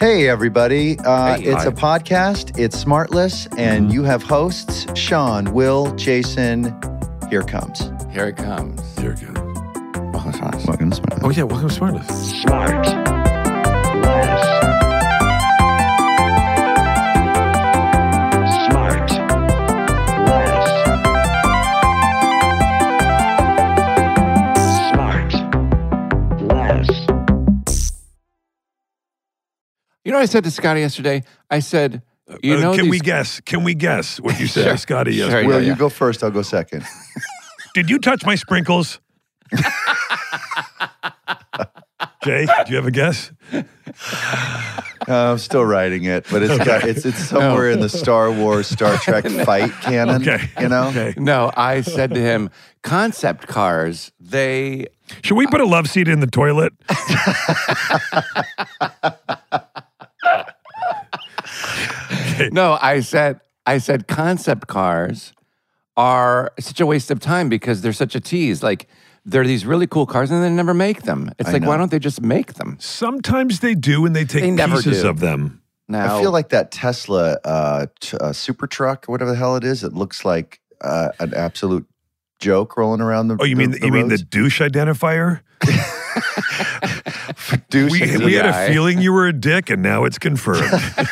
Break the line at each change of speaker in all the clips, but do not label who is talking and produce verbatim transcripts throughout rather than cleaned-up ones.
Hey, everybody. Uh,
Hey.
it's
Hi.
a podcast. It's Smartless, and you have hosts, Sean, Will, Jason. Here it comes.
Here it comes.
Here it goes.
Oh, that's nice.
Welcome to Smartless.
Oh, yeah. Welcome to Smartless.
Smart. Less. Smart. Less. Smart. Less.
You know what I said to Scotty yesterday? I said, you
Uh,
know,
can
these,
we guess? Can we guess what you said,
Sure.
Scotty? Yes.
Sure, yeah,
Will,
yeah.
you go first. I'll go second.
Did you touch my sprinkles? Jay, do you have a guess?
Uh, I'm still writing it, but it's got, it's it's somewhere in the Star Wars, Star Trek fight canon.
Okay.
You know?
Okay.
No, I said to him, concept cars, they,
Should we put a love seat in the toilet?
no, I said, I said concept cars are such a waste of time because they're such a tease. Like, they're these really cool cars and they never make them. It's
I
like,
know.
why don't they just make them?
Sometimes they do, and they take
They never
pieces
do.
of them.
Now,
I feel like that Tesla uh, t- uh, super truck, or whatever the hell it is, it looks like uh, an absolute joke rolling around the
Oh, you mean
the, the
you mean the
roads.
douche identifier?
douche?
We,
and-
we had a
guy.
feeling you were a dick, and now it's confirmed.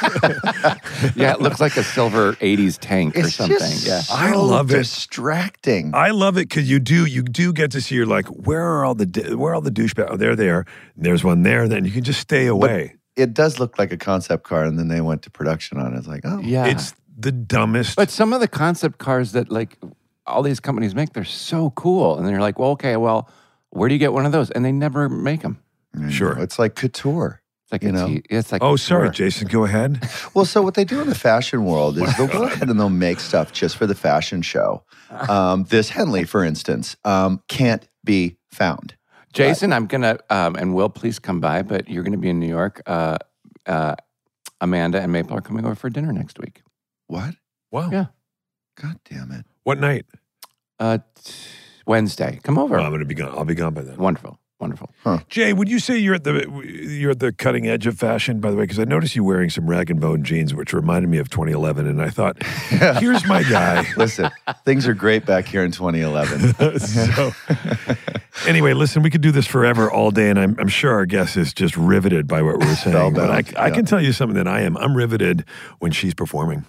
yeah, it looks like a silver eighties tank or
It's
something.
just
Yeah.
so
I love it.
distracting.
I love it because you do you do get to see. You're like, where are all the di- where are all the douchebags? Oh, they're there. There's one there. Then you can just stay away.
It does look like a concept car, and then they went to production on it. It's like, oh,
Yeah.
It's the dumbest.
But some of the concept cars that like all these companies make, they're so cool. And they're like, well, okay, well, where do you get one of those? And they never make them.
you know,
Sure.
It's like couture.
It's like
You
a
know?
te- it's like
oh, sorry,
sure.
Jason. Go ahead.
Well, so what they do in the fashion world is they'll go ahead and they'll make stuff just for the fashion show. Um, this Henley, for instance, um, can't be found.
Jason, I'm gonna um, and Will, please come by. But you're gonna be in New York. Uh, uh, Amanda and Maple are coming over for dinner next week.
What?
Wow.
Yeah.
God damn it.
What night?
Uh, t- Wednesday. Come over.
Well, I'm going to be gone. I'll be gone by then.
Wonderful, wonderful.
Jay, would you say you're at the you're at the cutting edge of fashion? By the way, because I noticed you wearing some rag and bone jeans, which reminded me of twenty eleven, and I thought, here's my guy.
Listen, things are great back here in twenty eleven.
so, anyway, listen, we could do this forever, all day, and I'm, I'm sure our guest is just riveted by what we're saying. But I,
Spellbound,
I
yeah.
can tell you something that I am. I'm riveted when she's performing.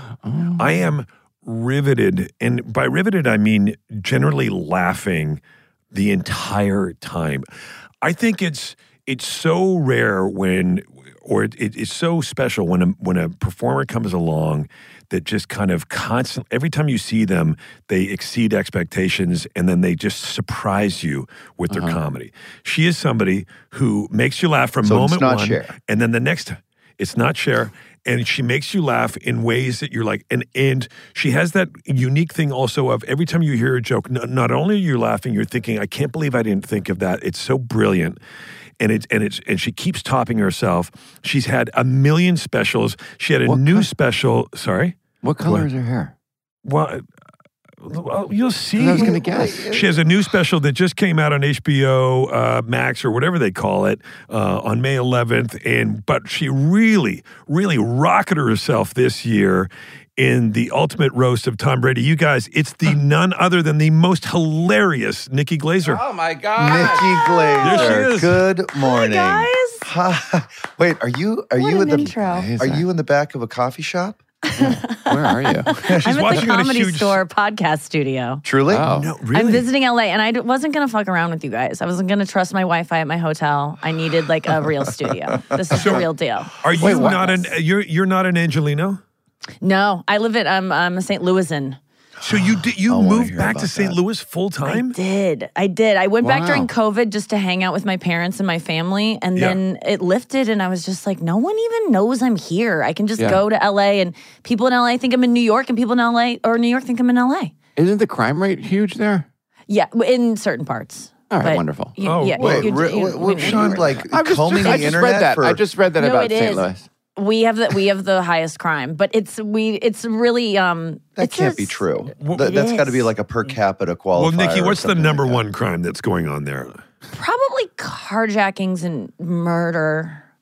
I am riveted, and by riveted, I mean generally laughing the entire time. I think it's it's so rare when, or it, it's so special when a when a performer comes along that just kind of constant. Every time you see them, they exceed expectations, and then they just surprise you with their comedy. She is somebody who makes you laugh from
So it's
moment
not
one,
Cher.
and then the next, it's not Cher. And she makes you laugh in ways that you're like, and and she has that unique thing also of every time you hear a joke, n- not only are you laughing, you're thinking, I can't believe I didn't think of that. It's so brilliant. And it's and it's and she keeps topping herself. She's had a million specials. She had a
What
new
kind-
special. Sorry?
What color is her hair?
Well, uh, well, you'll see.
I was gonna guess.
She has a new special that just came out on H B O uh, Max or whatever they call it uh, on May eleventh, and but she really, really rocketed herself this year in the ultimate roast of Tom Brady. You guys, it's the none other than the most hilarious Nikki Glazer.
Oh my God!
Nikki Glazer.
There she is.
Good morning.
guys.
Hi. Wait, are you are
What
you
an
in the
intro.
are you in the back of a coffee shop?
Where are you?
She's
I'm at
watching
the
on a
Comedy
huge-
Store podcast studio.
Truly?
Oh.
No, really?
I'm visiting L A, and I d- wasn't going to fuck around with you guys. I wasn't going to trust my Wi-Fi at my hotel. I needed like a real studio. This is the real deal.
Are you
Wait, what?
not an you're you're not an Angelino?
No, I live at um, um a Saint Louisan.
So you did you
I wanna
moved
hear
back
about
to Saint
that.
Louis full time?
I did. I did. I went back
Wow.
during COVID just to hang out with my parents and my family, and
Yeah.
then it lifted, and I was just like, no one even knows I'm here. I can just
Yeah.
go to L A, and people in L A think I'm in New York, and people in L A or New York think I'm in L A.
Isn't the crime rate huge there?
Yeah, in certain parts.
All right,
But
wonderful.
you-
Oh,
yeah,
Wait,
you-
re-
you-
w- w-
you-
Sean, like
I just,
combing
I
the
just
internet
read that.
for
I just read that
No,
about
it
Saint
is.
Louis.
We have the we have the highest crime, but it's we it's really um
that
it's
can't
a
be
s-
true.
Well,
Th-
it
that's got to
is.
be like a per capita qualifier.
Well, Nikki,
or
what's the
something
number
like that.
one crime that's going on there?
Probably carjackings and murder.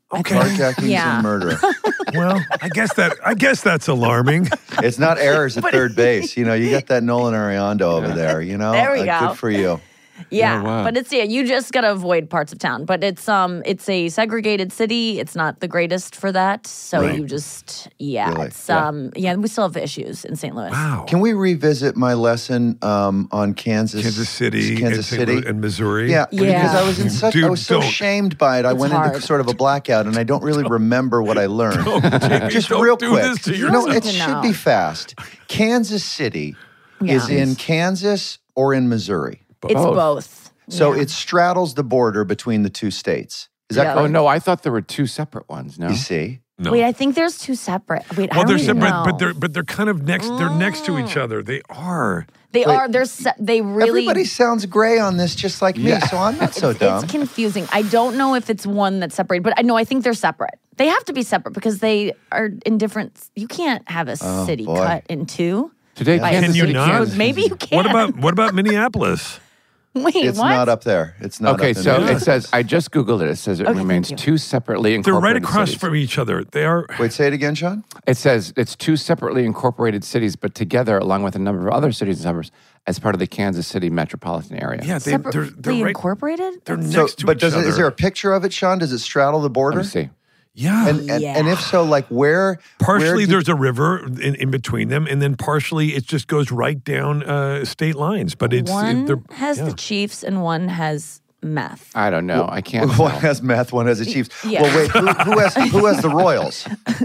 Okay.
Carjackings
Yeah.
and murder.
Well, I guess that I guess that's alarming.
It's not errors at third base. You know, you got that Nolan Ariando over there, you know?
There we
Uh,
go.
Good for you.
Yeah,
wow.
but it's yeah, you just gotta avoid parts of town. But it's um, it's a segregated city. It's not the greatest for that. So
Right.
you just yeah,
Really?
it's um, yeah, we still have issues in Saint Louis.
Wow.
Can we revisit my lesson um, on Kansas?
Kansas City,
Kansas
and, Saint
City.
Louis and Missouri.
Yeah,
Yeah.
because I was in such, I
Dude,
was so
don't.
shamed by it. I
It's
went
hard.
into sort of a blackout, and I don't really remember what I learned.
Jamie,
Just
don't
real
do
quick,
this to
you know,
yourself.
it
To
should
know.
be fast. Kansas City is
Yeah.
in Kansas or in Missouri,
It's
Both.
both.
so
Yeah.
it straddles the border between the two states. Is that
Yeah.
Oh
correct?
no, I thought there were two separate ones. No.
You see,
No.
Wait, I think there's two separate. Wait,
well,
I don't
they're
even
separate,
know.
but they're but they're kind of next. They're next to each other. They are.
they
Wait.
are. They're se- they really.
everybody sounds gray on this, just like me.
Yeah.
So I'm not so dumb.
It's confusing. I don't know if it's one that's separated, but I know I think they're separate. They have to be separate because they are in different. You can't have a city
boy.
cut in two.
Today,
By
Kansas
Can you
City,
not?
Kansas.
Maybe you can.
What about what about Minneapolis?
Wait,
It's
what?
not up there. It's not.
Okay,
up in
so
there.
it says I just googled it. It says it
Okay,
remains
thank you.
two separately
They're
incorporated
right across
cities.
from each other. They are.
Wait, say it again, Sean.
It says it's two separately incorporated cities, but together, along with a number of other cities and suburbs, as part of the Kansas City metropolitan area.
Yeah, they, they're
Separately
they're right.
incorporated.
They're
That's-
So,
next to
but
each
does it,
other.
is there a picture of it, Sean? Does it straddle the
Let
border?
me see.
Yeah.
And, and, and
Yeah.
if so, like where?
partially
where did-
there's a river in, in between them, and then partially it just goes right down uh, state lines. But it's
one
they're-
has
yeah.
the Chiefs and one has meth.
I don't know. I can't.
One
tell.
has meth, one has the Chiefs.
Yeah.
Well, wait, who, who has who has the Royals?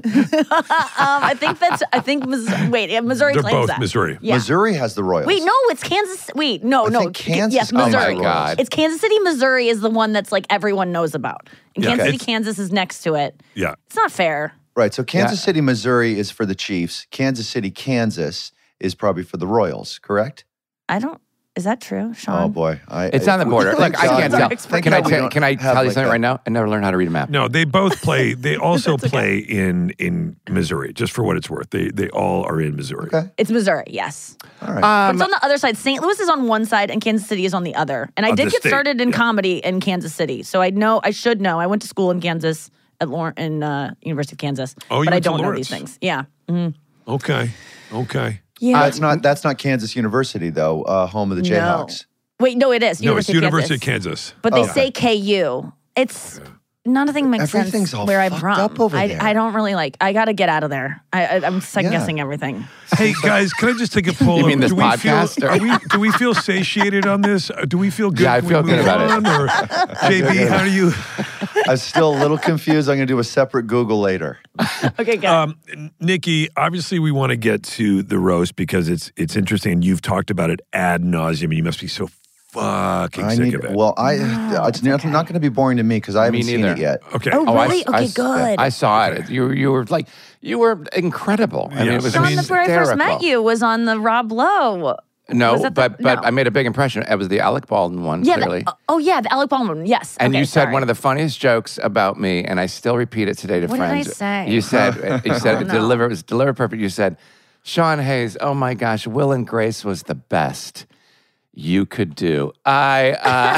Um, I think that's. I think. Mis- wait, yeah, Missouri
They're
claims
both
that.
Missouri.
Yeah.
Missouri has the Royals.
Wait, no, it's Kansas. Wait, no,
I
no.
think Kansas
Yes,
owns the
Missouri.
Oh my God.
It's Kansas City, Missouri is the one that's like everyone knows about. And
Yeah.
Kansas City,
It's-
Kansas is next to it.
Yeah.
It's not fair.
Right. So Kansas
Yeah.
City, Missouri is for the Chiefs. Kansas City, Kansas is probably for the Royals. Correct?
I don't. Is that true, Sean?
Oh boy, I,
It's on the border.
Thank
Look, I
God
can't
we-
tell.
thank
Can I
God we
tell?
don't
Can I
have
tell you
like
something
that.
right now? I never learned how to read a map.
No, they both play. They also play in in Missouri. Just for what it's worth, they they all are in Missouri.
Okay.
It's Missouri. Yes.
All right.
But
Um,
it's on the other side. Saint Louis is on one side and Kansas City is on the other. And I
Of
did
the
get
state,
started in
yeah.
comedy in Kansas City. So I know, I should know. I went to school in Kansas at Lawrence, in uh, University of Kansas.
Oh, you
but I
went to
don't know
Lawrence.
these things. Yeah.
Okay. Okay.
Yeah.
that's not that's not Kansas University though. Uh, home of the
No.
Jayhawks.
Wait, no, it is.
No, it's
University,
University
of
of
Kansas.
Kansas.
But they
Oh.
say K U. It's nothing makes
Everything's
sense
all
where I'm
fucked
from.
up over
I,
there.
I don't really like. I got to get out of there. I, I, I'm second
Yeah.
guessing everything.
Hey guys, can I just take a poll?
You mean this
do we
podcast,
Feel,
or-
are we, do we feel satiated on this? Uh, Do we feel good?
Yeah, I
Can
feel
we
good
move
about it.
on? Or J B, how do you?
I'm still a little confused. I'm going to do a separate Google later.
Okay, good.
Um, Nikki, obviously we want to get to the roast because it's it's interesting. And you've talked about it ad nauseum, and you must be so fucking
I
sick
need.
of it.
Well, I it's not, not going to be boring to me because I
Me
haven't seen
neither.
it yet.
okay.
oh,
Oh, I-
really?
I,
okay, good.
I saw it. You you were like you were incredible. I mean, it was
Sean,
hysterical.
that's where I first met you was on the Rob Lowe.
No,
Was that the-
but but
no.
I made a big impression. It was the Alec Baldwin one,
Yeah.
clearly.
The, oh, yeah, the Alec Baldwin one. Yes.
And
okay,
you said
sorry.
one of the funniest jokes about me, and I still repeat it today to
What did I
friends.
say?
You said you said
Oh,
it
no.
deliver it was delivered perfect. You said, Sean Hayes, oh my gosh, Will and Grace was the best you could do. I uh,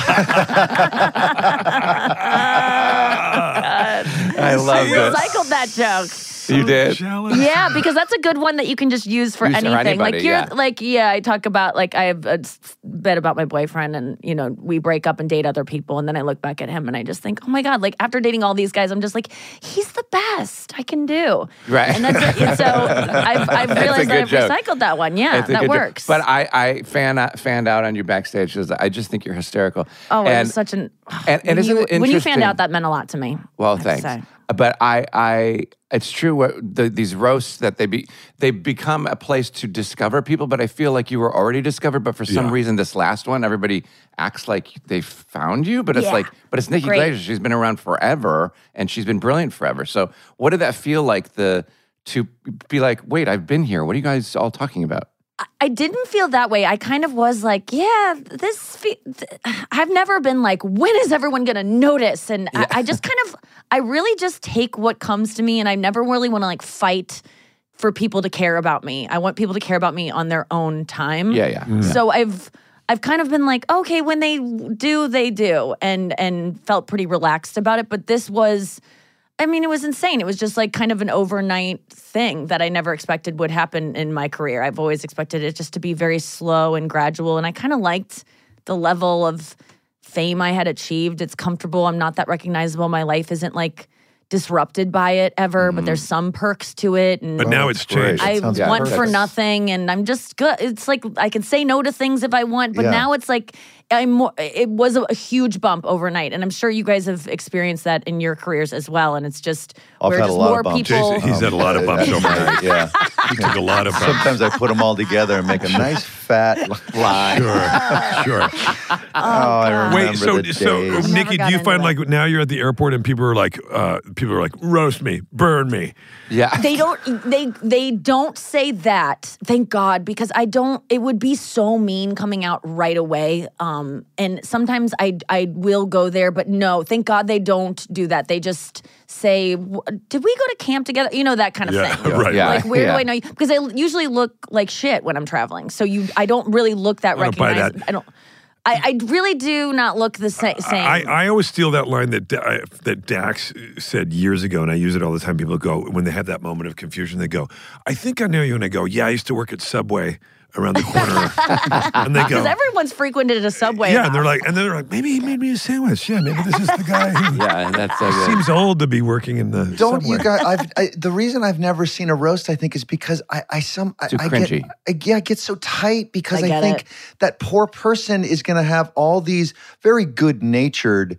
I love
You
it.
recycled that joke.
You did.
Jealous.
Yeah, because that's a good one that you can just use for
Use for
anything.
anybody,
like you're
yeah.
like, yeah, I talk about like I have a s- bit about my boyfriend, and you know we break up and date other people, and then I look back at him and I just think, oh my god, like after dating all these guys, I'm just like, he's the best I can do.
Right.
And that's it. So I've, I've
It's a
realized that
good
I've
joke.
recycled that one. Yeah,
It's a
that
good joke.
works.
But I, I fan out, fanned out on you backstage because I just think you're hysterical.
oh, it
and,
was such an.
and, and
when,
isn't
you,
it
when you
interesting?
fanned out, that meant a lot to me.
Well,
I have to
thanks.
say.
But I, I, it's true. What the, these roasts that they be, they become a place to discover people. But I feel like you were already discovered. But for some
Yeah.
reason, this last one, everybody acts like they found you. But it's
Yeah.
like, but it's Nikki
Great.
Glaser. She's been around forever, and she's been brilliant forever. So, what did that feel like? The to be like, wait, I've been here. What are you guys all talking about?
I didn't feel that way. I kind of was like, yeah, this. Fe- th- I've never been like, when is everyone going to notice? And I, I just kind of, I really just take what comes to me, and I never really want to like fight for people to care about me. I want people to care about me on their own time.
Yeah, yeah.
So I've, I've kind of been like, okay, when they do, they do, and and felt pretty relaxed about it. But this was, I mean, it was insane. It was just like kind of an overnight thing that I never expected would happen in my career. I've always expected it just to be very slow and gradual, and I kind of liked the level of fame I had achieved. It's comfortable. I'm not that recognizable. My life isn't like disrupted by it ever, but there's some perks to it. And
But now it's
great.
changed.
I
sounds
want
perfect.
for nothing, and I'm just good. It's like I can say no to things if I want, but
Yeah.
now it's like I'm. More, it was a, a huge bump overnight, and I'm sure you guys have experienced that in your careers as well. And it's just
I've
we're
had a
just
lot of
more
bumps.
people.
Jason, he's had a lot of bumps over there.
Yeah.
He took a lot of bumps.
Sometimes I put them all together and make a nice fat line.
Sure, sure.
Oh, I remember
Wait, so
the
so
days.
Never
Nikki,
got
do you
into
find
that.
like now you're at the airport and people are like, uh, people are like, roast me, burn me.
Yeah.
They don't. They they don't say that. Thank God, because I don't. It would be so mean coming out right away. Um, and sometimes I I will go there, but no. Thank God they don't do that. They just say, "W- "Did we go to camp together?" You know, that kind of
Yeah,
thing.
right.
Yeah.
Like, where
Yeah.
do I know you? Because I usually look like shit when I'm traveling. So you, I don't really look that
I don't buy
recognizable.
that.
I don't. I, I really do not look the sa- same.
I, I always steal that line that Da- I- that Dax said years ago, and I use it all the time. People go, when they have that moment of confusion, they go, I think I know you. And I go, yeah, I used to work at Subway around the corner. And they go,
Because everyone's frequented a Subway.
yeah, and they're
now.
like, and they're like, maybe he made me a sandwich. Yeah, maybe this is the guy who
Yeah, that's so good.
seems old to be working in the
Don't
Subway.
you guys? I've, I, the reason I've never seen a roast, I think, is because I, I some I,
Too
I
cringy.
get, I, yeah, I get so tight because
I
I,
get
think
it.
that poor person is going to have all these very good-natured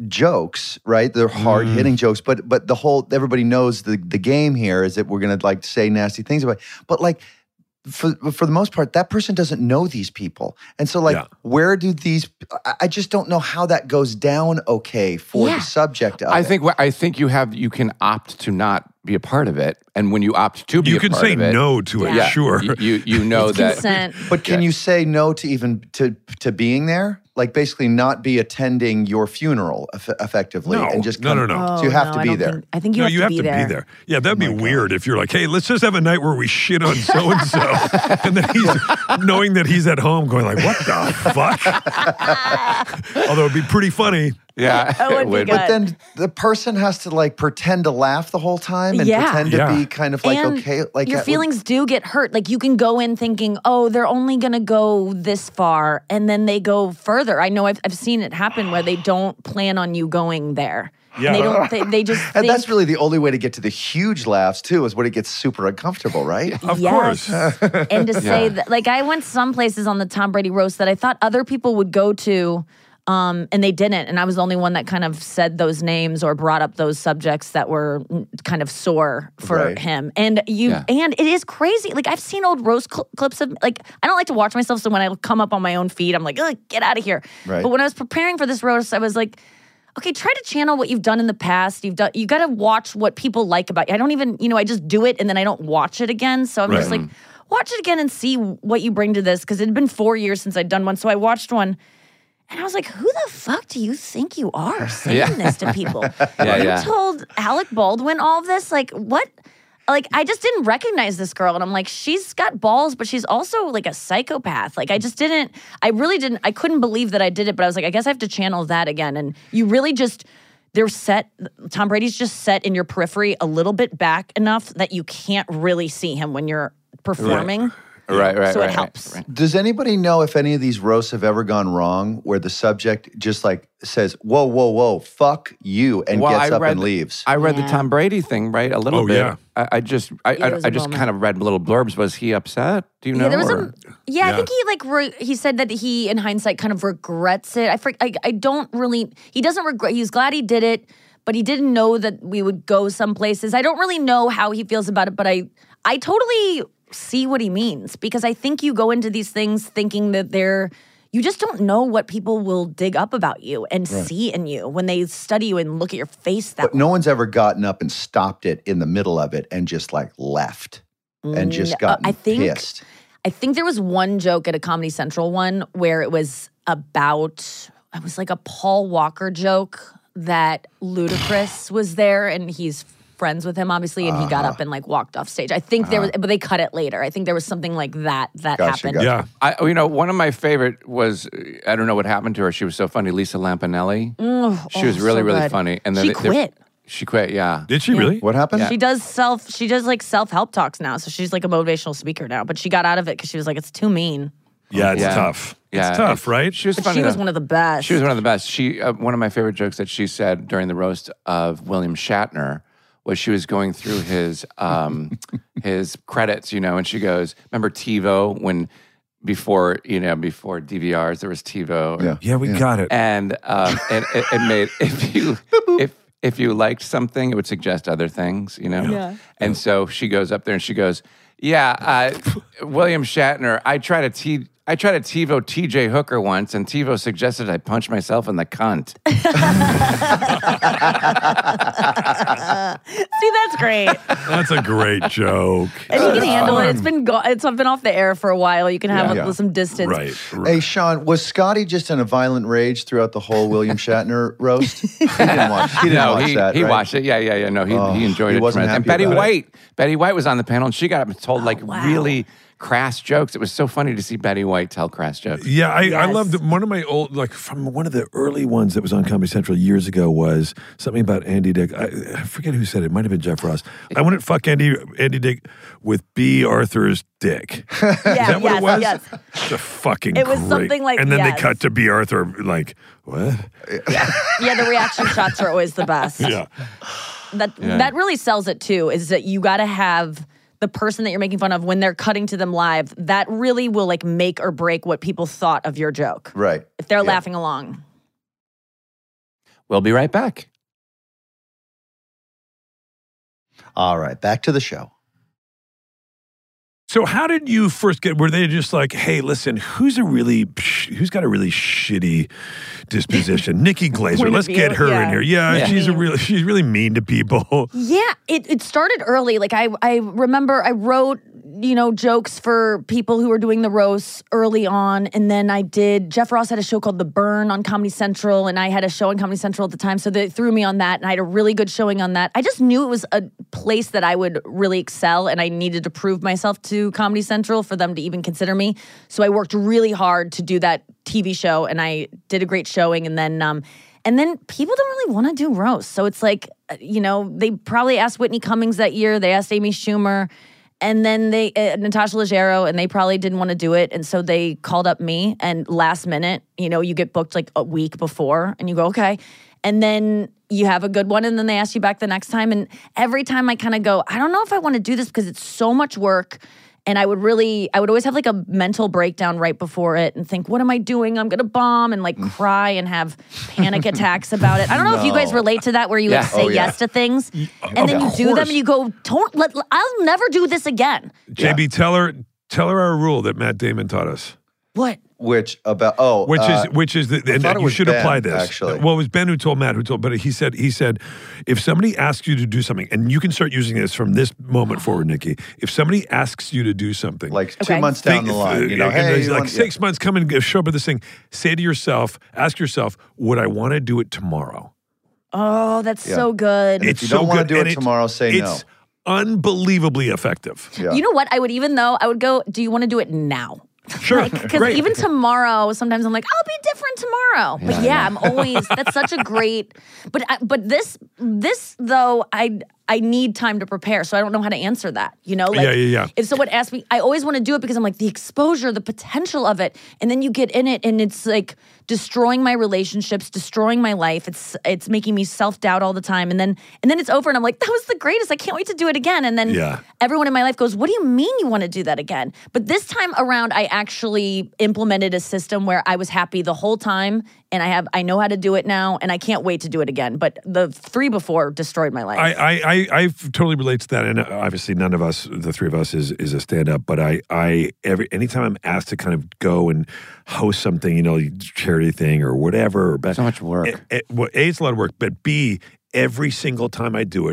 jokes, right? They're hard-hitting jokes, but but the whole everybody knows the the game here is that we're going to like say nasty things about, it. But like. For for the most part, that person doesn't know these people, and so like,
Yeah.
where do these? I, I just don't know how that goes down. Okay, for
Yeah.
the subject of
I
it.
think wh- I think you have you can opt to not be a part of it, and when you opt to be
You
a
can
part
say
of it,
no to it,
Yeah.
sure.
You you, you know
It's
that.
consent.
But can
Yeah.
you say no to even to to being there? Like basically not be attending your funeral eff- effectively
No,
and just
no,
come,
no, no.
So you
Oh,
have
no,
to
I
be
don't
there.
think- I think you
no,
have
you
to,
have
be,
to
there.
be there. Yeah, that'd be weird if you're like, hey, let's just have a night where we shit on so and so, and then he's knowing that he's at home, going like, what the fuck? Although it'd be pretty funny.
Yeah,
That would
it
be
would.
good.
But then the person has to like pretend to laugh the whole time and
Yeah.
pretend to
Yeah.
be kind of like
And
okay, like
your
that would-
feelings do get hurt. Like you can go in thinking, oh, they're only going to go this far, and then they go further. I know I've I've seen it happen where they don't plan on you going there. And
Yeah.
they don't. They, they just.
And
think,
that's really the only way to get to the huge laughs too, is when it gets super uncomfortable, right?
Of
yes.
course.
And to say
Yeah.
that, like, I went some places on the Tom Brady roast that I thought other people would go to, um, and they didn't. And I was the only one that kind of said those names or brought up those subjects that were mm, kind of sore for
Right.
him. And you,
Yeah.
and it is crazy. Like, I've seen old roast cl- clips of, like, I don't like to watch myself, so when I come up on my own feed, I'm like, ugh, get out of here.
Right.
But when I was preparing for this roast, I was like, okay, try to channel what you've done in the past. You've done. You got to watch what people like about you. I don't even, you know, I just do it and then I don't watch it again. So I'm just
Right.
like, watch it again and see what you bring to this because it had been four years since I'd done one. So I watched one, and I was like, who the fuck do you think you are saying
Yeah.
this to people?
Yeah,
you
yeah.
told Alec Baldwin all of this, like what? Like I just didn't recognize this girl, and I'm like, she's got balls, but she's also like a psychopath. Like I just didn't. I really didn't. I couldn't believe that I did it, but I was like, I guess I have to channel that again. And you really just. They're set, Tom Brady's just set in your periphery a little bit back enough that you can't really see him when you're performing.
Right, right,
So
right,
it helps.
Right, right.
Does anybody know if any of these roasts have ever gone wrong where the subject just like says, whoa, whoa, whoa, fuck you, and
Well,
gets
I
up
read
and
the-
leaves?
I read
Yeah.
the Tom Brady thing, right? A little
Oh,
bit.
yeah.
I, I just, I,
Yeah,
I,
it was
I
a
just
moment.
kind of read little blurbs. Was he upset? Do you know?
Yeah, there was
or-
a yeah,
Yeah.
I think he like re, he said that he in hindsight kind of regrets it. I, fr- I I don't really he doesn't regret. He's glad he did it, but he didn't know that we would go some places. I don't really know how he feels about it, but I I totally see what he means because I think you go into these things thinking that they're you just don't know what people will dig up about you and see in you when they study you and look at your face that
But no one's ever gotten up and stopped it in the middle of it and just like left and just
No,
gotten
I think-
pissed.
I think there was one joke at a Comedy Central one where it was about, it was like a Paul Walker joke that Ludacris was there and he's friends with him, obviously, and he got
Uh-huh.
up and like walked off stage. I think there was, but they cut it later. I think there was something like that that
Gotcha,
happened.
gotcha.
Yeah.
I, oh, you know, one of my favorite was I don't know what happened to her. She was so funny, Lisa Lampanelli.
Oh,
she was
oh,
really,
so
really
good.
funny. And then
She
they- they-
quit.
She quit. Yeah.
Did she really?
What happened?
She does self. She does like self help talks now. So she's like a motivational speaker now. But she got out of it because she was like, it's too mean.
Yeah, it's
Yeah.
tough.
Yeah.
It's tough, right?
She was
But
funny.
she was
though.
one of the best.
She was one of the best. She uh, one of my favorite jokes that she said during the roast of William Shatner was she was going through his um, his credits, you know, and she goes, "Remember TiVo when before you know before D V Rs there was TiVo,
Yeah.
Yeah, we got it.
and um, and it, it made if you if if you liked something, it would suggest other things, you know.
Yeah.
And so she goes up there and she goes, "Yeah, uh, William Shatner. I tried to t I tried to TiVo T J Hooker once, and TiVo suggested I punch myself in the cunt."
See, that's great.
That's a great joke.
And you can handle it. It's been go- it's been off the air for a while. You can have
Yeah.
a- some distance.
Right. right.
Hey, Sean, was Scotty just in a violent rage throughout the whole William Shatner roast? He didn't watch, he didn't
no,
watch
he,
that,
he
right?
watched it. Yeah, yeah, yeah. No, he,
Oh,
he enjoyed
he
it.
wasn't
tremendous. And
happy
Betty
about it.
White, Betty White was on the panel, and she got up and told like
wow.
really crass jokes. It was so funny to see Betty White tell crass jokes.
Yeah, I, I
Yes.
loved it. One of my old, like from one of the early ones that was on Comedy Central years ago was something about Andy Dick. I, I forget who said it. It might have been Jeff Ross. I wouldn't fuck Andy Andy Dick with B. Arthur's dick.
Yeah,
Is that what
yes,
it was?
yes.
It's a fucking
It was
great-
something like-
And then
yes.
they cut to B. Arthur like, what?
Yeah, the reaction shots are always the best.
Yeah.
That
Yeah.
that really sells it too. Is that you got to have the person that you're making fun of when they're cutting to them live. That really will like make or break what people thought of your joke.
Right.
If they're
Yeah.
laughing along.
We'll be right back.
All right, back to the show.
So how did you first get, were they just like, hey, listen, who's a really, who's got a really shitty disposition? Nikki Glazer,
Point of
let's
view,
get her
yeah.
in here. Yeah,
Yeah.
she's a real, she's really mean to people.
Yeah, it, it started early. Like I, I remember I wrote, you know, jokes for people who were doing the roasts early on. And then I did, Jeff Ross had a show called The Burn on Comedy Central. And I had a show on Comedy Central at the time. So they threw me on that. And I had a really good showing on that. I just knew it was a place that I would really excel. And I needed to prove myself to Comedy Central for them to even consider me. So I worked really hard to do that T V show. And I did a great showing. And then, um, and then people don't really want to do roasts. So it's like, uh, you know, they probably asked Whitney Cummings that year. They asked Amy Schumer. And then they, uh, Natasha Leggero, and they probably didn't want to do it. And so they called up me. And last minute, you know, you get booked like a week before and you go, okay. And then you have a good one. And then they ask you back the next time. And every time I kind of go, I don't know if I want to do this because it's so much work. And I would really, I would always have like a mental breakdown right before it and think, what am I doing? I'm going to bomb and like cry and have panic attacks about it. I don't know if you guys
No.
relate to that where you
Yeah.
like say
Oh, yeah.
yes to things and then
of
you do them
course.
and you go, don't let, I'll never do this again.
J B, tell her, tell her our rule that Matt Damon taught us.
What?
Which about oh,
Which
uh,
is which is the, and
thought it
you
was
should
Ben,
apply this.
actually.
Well, it was Ben who told Matt who told, but he said he said if somebody asks you to do something, and you can start using this from this moment forward, Nikki. If somebody asks you to do something,
like two
Okay.
months down
think-
the line, you know,
and
hey,
there's
you
like
want-
six months, come and g- show up at this thing. Say to yourself, ask yourself, would I want to do it tomorrow?
Oh, that's
Yeah.
so good.
And if you don't
so
wanna
good,
do it
and it's-
tomorrow, say no.
It's unbelievably effective.
Yeah.
You know what? I would even though I would go, do you want to do it now?
Sure,
Because
great.
even tomorrow, sometimes I'm like, I'll be different tomorrow. But yeah, I'm always. That's such a great. But I, but this this though, I I need time to prepare, so I don't know how to answer that. You know, like
Yeah, yeah, yeah.
if someone asks me, I always want to do it because I'm like the exposure, the potential of it, and then you get in it, and it's like destroying my relationships, destroying my life. It's it's making me self doubt all the time, and then and then it's over, and I'm like, that was the greatest. I can't wait to do it again. And then
Yeah.
everyone in my life goes, what do you mean you want to do that again? But this time around, I actually implemented a system where I was happy the whole time, and I have I know how to do it now, and I can't wait to do it again. But the three before destroyed my life.
I, I, I, I totally relate to that, and obviously none of us, the three of us, is is a stand up. But I, I every anytime I'm asked to kind of go and host something, you know, charity thing or whatever, or
So much work.
It, it, well, A, it's a lot of work, but B, every single time I do it,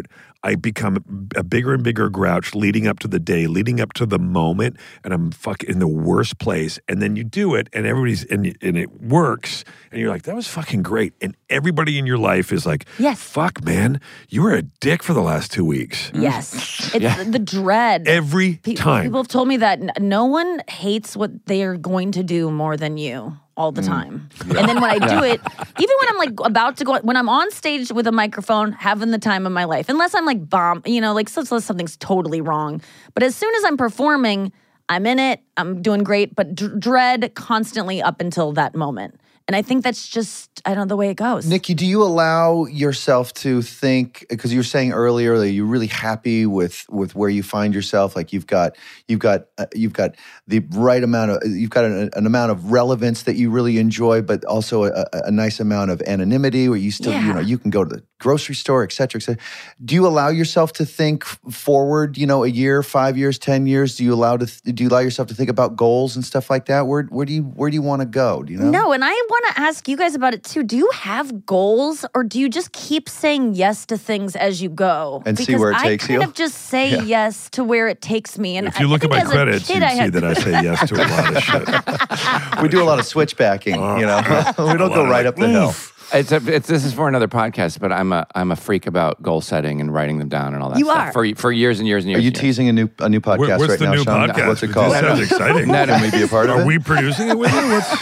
I become a bigger and bigger grouch leading up to the day, leading up to the moment, and I'm fucking in the worst place. And then you do it, and everybody's and, and it works, and you're like, that was fucking great. And everybody in your life is like,
Yes.
fuck, man, you were a dick for the last two weeks.
Yes. It's the dread.
Every
Pe-
time.
People have told me that n- no one hates what they are going to do more than you all the time. And then when I do it, even when I'm like about to go, when I'm on stage with a microphone, having the time of my life, unless I'm like bomb, you know, like so, so something's totally wrong. But as soon as I'm performing, I'm in it, I'm doing great, but d- dread constantly up until that moment. And I think that's just, I don't know, the way it goes.
Nikki, do you allow yourself to think, because you were saying earlier that you're really happy with with where you find yourself, like you've got you've got uh, you've got the right amount of you've got an, an amount of relevance that you really enjoy, but also a, a nice amount of anonymity where you still
Yeah.
you know you can go to the grocery store, et cetera, et cetera. Do you allow yourself to think forward, you know, a year, five years, ten years? Do you allow to th- do you allow yourself to think about goals and stuff like that? Where where do you where do you want to go? Do you know?
No, and I want to ask you guys about it too. Do you have goals, or do you just keep saying yes to things as you go?
And see
Because
where it
I
takes
kind
you?
of just say
Yeah.
yes to where it takes me. And
If you
I,
look
I
at
think
my
as a
credits,
kid,
you'd
I
see
had-
that I say yes to a lot of shit.
We do a lot of switchbacking, you know. We don't go right up the hill.
It's, a, it's this is for another podcast, but I'm a I'm a freak about goal setting and writing them down and all that
You
stuff
are.
for for years and years and years.
Are you
and years.
teasing a new a new podcast
Where- what's
right
the
now,
new
Sean?
podcast?
What's it called?
This sounds exciting.
No, no.
Can we be a part of
Are
it?
we producing it with you? What's,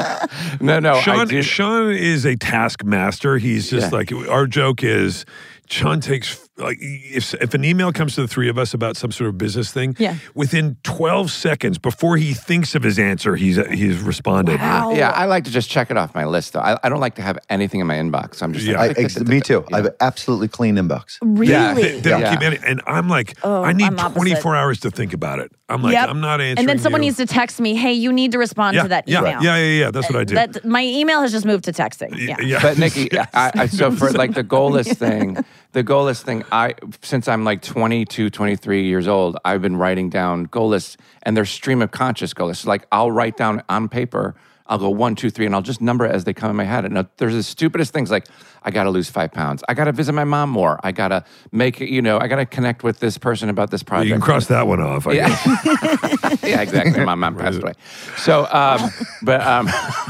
No, no. I
Sean,
do,
Sean is a taskmaster. He's just
Yeah.
like, our joke is, Sean takes, like, if, if an email comes to the three of us about some sort of business thing,
Yeah.
within twelve seconds, before he thinks of his answer, he's he's responded.
Wow.
yeah, I like to just check it off my list. Though I, I don't like to have anything in my inbox. I'm just
Yeah.
I,
like,
ex- me too. I have an absolutely clean inbox.
Really?
Yeah.
They, they don't
Yeah.
keep any, and I'm like,
Oh,
I need
I'm opposite.
twenty-four hours to think about it. I'm like,
Yep.
I'm not answering
And then someone
you.
needs to text me, hey, you need to respond
yeah,
to that
yeah,
email.
yeah, yeah, yeah. That's what I do.
That, my email has just moved to texting. Yeah.
yeah.
But Nikki, I, I, so for like the goal list thing, the goal list thing, I since I'm like twenty-two, twenty-three years old, I've been writing down goal lists, and they're stream of conscious goal lists. Like I'll write down on paper, I'll go one, two, three, and I'll just number it as they come in my head. And uh, there's the stupidest things like I got to lose five pounds, I got to visit my mom more, I got to make you know, I got to connect with this person about this project.
You can cross that one off. I
Yeah.
guess.
Yeah, exactly. My mom passed away. So, um, but um,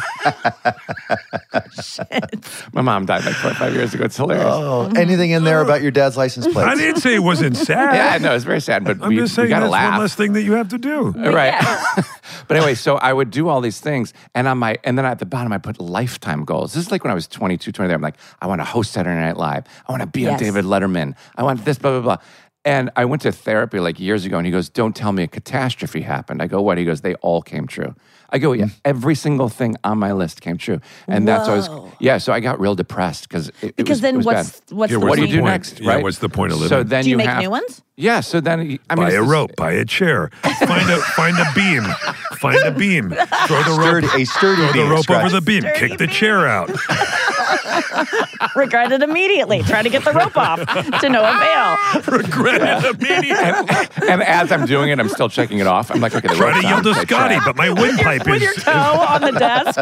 my mom died like four or five years ago. It's hilarious.
Oh, anything in there about your dad's license plate?
I didn't say it wasn't sad.
Yeah, I know it's very sad, but
I'm
we,
just
we
saying
gotta
that's
laugh.
one less thing that you have to do.
Right. But anyway, so I would do all these things, and on my and then at the bottom I put lifetime goals. This is like when I was twenty-two, twenty-three. I'm like, I want to host Saturday Night Live. I want to be on
Yes.
David Letterman. I want this, blah, blah, blah. And I went to therapy like years ago, and he goes, don't tell me a catastrophe happened. I go, what? He goes, they all came true. I go, yeah, every single thing on my list came true. And that's always,
Whoa.
yeah, so I got real depressed because it, it
Because
was,
then
it was
what's
bad.
what's
Yeah,
the
What do you
point?
do
point?
next,
Yeah,
right?
what's the point of
So
living?
then
Do you make
have,
new ones?
Yeah, so then, I mean,
Buy
it's
a
this-
rope, buy a chair, find a find a beam, find a beam, throw the
Sturdy,
rope,
a sturdy
throw the
beam,
rope
Scratch.
over the beam,
Sturdy
kick the
beam.
chair out.
Regret it immediately. Try to get the rope off to no avail.
Regret it immediately.
And as I'm doing it, I'm still checking it off. I'm like, okay, the
Try to
rope's
yell
on.
to
Okay,
Scotty,
check.
but my windpipe
With
is.
your toe on the desk.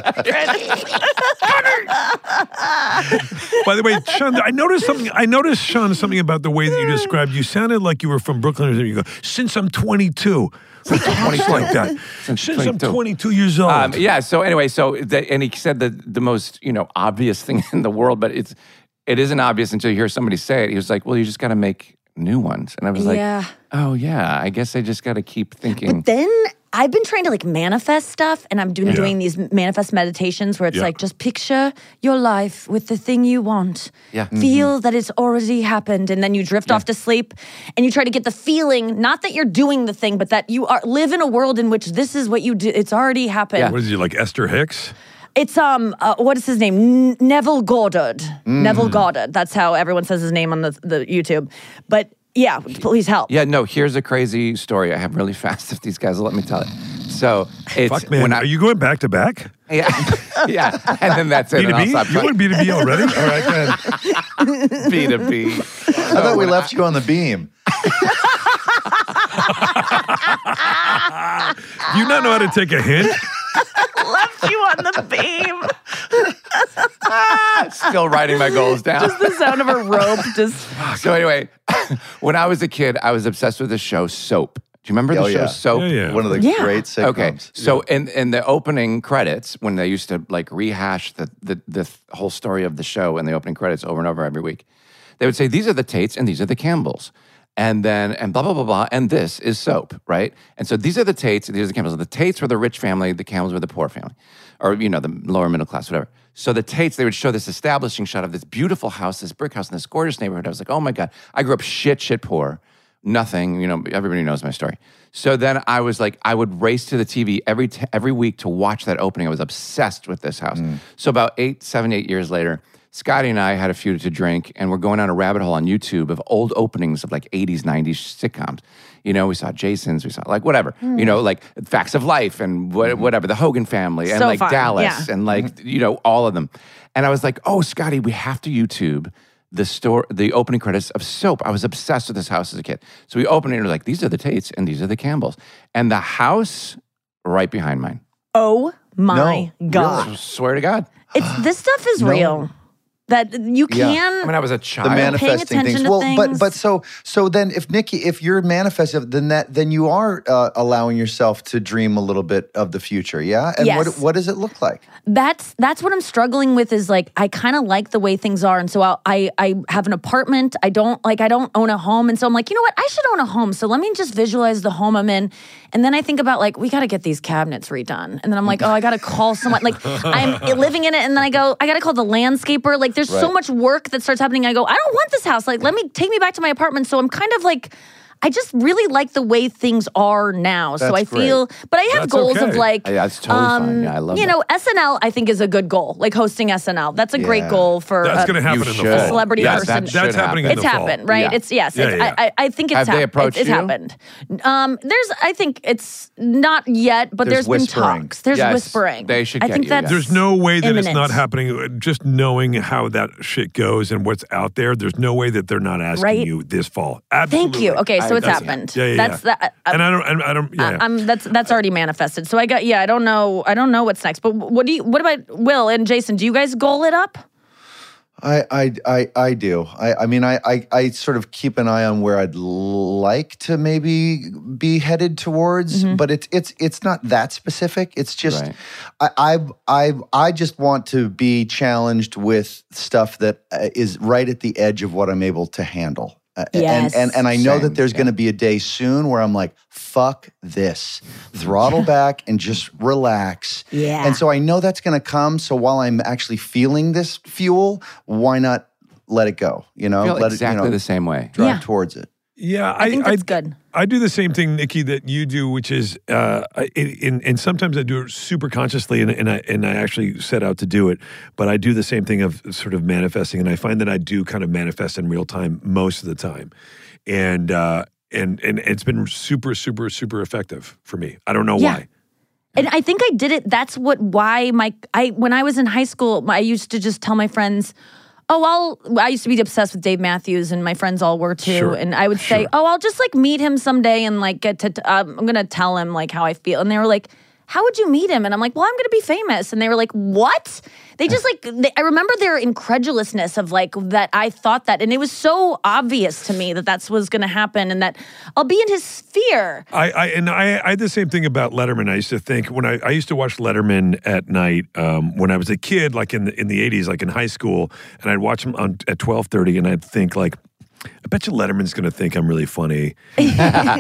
By the way, Sean, I noticed something. I noticed, Sean, something about the way that you described. You sounded like you were from Brooklyn. Or you go, since I'm twenty-two. Since twenty-two, like that.
Since
Since I'm
twenty-two.
twenty-two years old.
Um, yeah. So anyway, so the, and he said the the most you know obvious thing in the world, but it's it isn't obvious until you hear somebody say it. He was like, "Well, you just got to make new ones," and I was like,
Yeah.
"Oh yeah, I guess I just got to keep thinking."
But then I've been trying to like manifest stuff, and I'm doing
Yeah.
doing these manifest meditations where it's
Yeah.
like just picture your life with the thing you want.
Yeah.
Feel that it's already happened, and then you drift off to sleep, and you try to get the feeling, not that you're doing the thing, but that you are live in a world in which this is what you do. It's already happened.
Yeah.
what is he, like Esther Hicks?
It's um, uh, what is his name? N- Neville Goddard. Neville Goddard. That's how everyone says his name on the the YouTube. But yeah, please help.
Yeah, no. Here's a crazy story I have really fast. If these guys will let me tell it. So it's
Fuck, man.
when I
Are you going back to back?
yeah yeah, and then that's it.
B to
and I'll
B?
stop
You went B to B already? All right, go ahead.
B to B.
I thought we left you on the beam.
Do you not know how to take a hint?
Left you on the beam.
Still writing my goals down.
The sound of a rope just.
So anyway, when I was a kid, I was obsessed with the show Soap. Do you remember the
Oh,
show
yeah.
Soap?
Yeah, yeah.
One of the
Yeah.
great sitcoms.
Okay, so in in the opening credits, when they used to like rehash the, the the whole story of the show in the opening credits over and over every week, they would say, "These are the Tates and these are the Campbells," and then and blah blah blah blah, and this is Soap, right? And so these are the Tates and these are the Campbells. The Tates were the rich family, the Campbells were the poor family, or you know the lower middle class, whatever. So the Tates, they would show this establishing shot of this beautiful house, this brick house in this gorgeous neighborhood. I was like, oh my god, I grew up shit shit poor. Nothing, you know, everybody knows my story. So then I was like, I would race to the T V every t- every week to watch that opening. I was obsessed with this house.
Mm.
So about eight, seven, eight years later, Scotty and I had a few to drink, and we're going down a rabbit hole on YouTube of old openings of like eighties, nineties sitcoms. You know, we saw Jason's, we saw like whatever, you know, like Facts of Life and wha- whatever, the Hogan Family and
So
like
fun,
Dallas
yeah.
and like, you know, all of them. And I was like, oh, Scotty, we have to YouTube the store, the opening credits of Soap. I was obsessed with this house as a kid. So we opened it and we're like, these are the Tates and these are the Campbells. And the house right behind mine.
Oh my
No,
God.
I swear to God.
It's this stuff is real. That you
Yeah.
can
I mean, I was a
The
child.
manifesting
attention
things.
to
Well, but
things.
but so so then if Nikki, if you're manifesting, then that then you are uh, allowing yourself to dream a little bit of the future, yeah. And what
Yes.
what does it look like?
that's that's what I'm struggling with is like I kind of like the way things are, and so I'll, I I have an apartment. I don't like I don't own a home, and so I'm like, you know what? I should own a home. So let me just visualize the home I'm in, and then I think about like we got to get these cabinets redone, and then I'm like, oh, I got to call someone. Like I'm living in it, and then I go, I got to call the landscaper. Like there's so
Right.
much work that starts happening. I go, I don't want this house. Like let me take me back to my apartment. So I'm kind of like. I just really like the way things are now. so I
That's great.
feel, but I have
That's
goals of
okay.
like,
Yeah, that's totally fine. Yeah, I love
you
that.
know, S N L I think is a good goal, like hosting S N L. That's a great
Yeah.
goal for
That's
a,
going to happen
You
in the
should.
fall.
A celebrity
yes,
person.
That,
Should
that's happening in
It's
the fall.
happened, right?
Yeah.
It's yes.
Yeah,
it's,
yeah.
I, I I think it's
Have they
hap-
approached
it's, it's
you?
happened. Um, there's, I think it's not yet, but
There's
there's,
whispering.
been talks. There's
Yes,
whispering.
they should
I
get
think
you,
that's
yes.
There's no way that it's
imminent.
not happening. Just knowing how that shit goes and what's out there, there's no way that they're not asking
Right?
you this fall. Absolutely.
Thank you. Okay, so
I-
it's
that's-
happened.
Yeah, yeah,
that's
yeah.
that.
And I don't. And I don't. Yeah.
I'm that's that's already manifested. So I got yeah. I don't know. I don't know what's next. But what do you? What about Will and Jason? Do you guys goal it up?
I I I, I do. I, I mean I, I I sort of keep an eye on where I'd like to maybe be headed towards,
Mm-hmm.
but it's it's it's not that specific. It's just
Right.
I, I I I just want to be challenged with stuff that uh, is right at the edge of what I'm able to handle. Uh,
Yes.
and, and and I know
Same,
that there's
yeah.
going to be a day soon where I'm like, fuck this, throttle back and just relax.
Yeah.
And so I know that's going to come. So while I'm actually feeling this fuel, why not let it go? You know,
I feel
let
exactly
it, you know,
the same way.
drive
Yeah.
towards it.
yeah.
I think that's good.
I do the same thing, Nikki, that you do, which is, uh, I- in, and sometimes I do it super consciously, and, and I and I actually set out to do it. But I do the same thing of sort of manifesting, and I find that I do kind of manifest in real time most of the time, and uh, and and it's been super, super, super effective for me. I don't know
Yeah.
why.
And I think I did it. That's what why my I when I was in high school, I used to just tell my friends, "Oh, I'll." I used to be obsessed with Dave Matthews, and my friends all were too.
Sure.
And I would say,
Sure.
"Oh, I'll just like meet him someday and like get to. Um, I'm gonna tell him like how I feel." And they were like, "How would you meet him?" And I'm like, "Well, I'm gonna be famous." And they were like, "What?" They just like they, I remember their incredulousness of like that I thought that, and it was so obvious to me that that's what's gonna happen, and that I'll be in his sphere.
I, I and I, I had the same thing about Letterman. I used to think when I, I used to watch Letterman at night um, when I was a kid, like in the in the eighties, like in high school, and I'd watch him on at twelve thirty, and I'd think like, I bet you Letterman's going to think I'm really funny, and,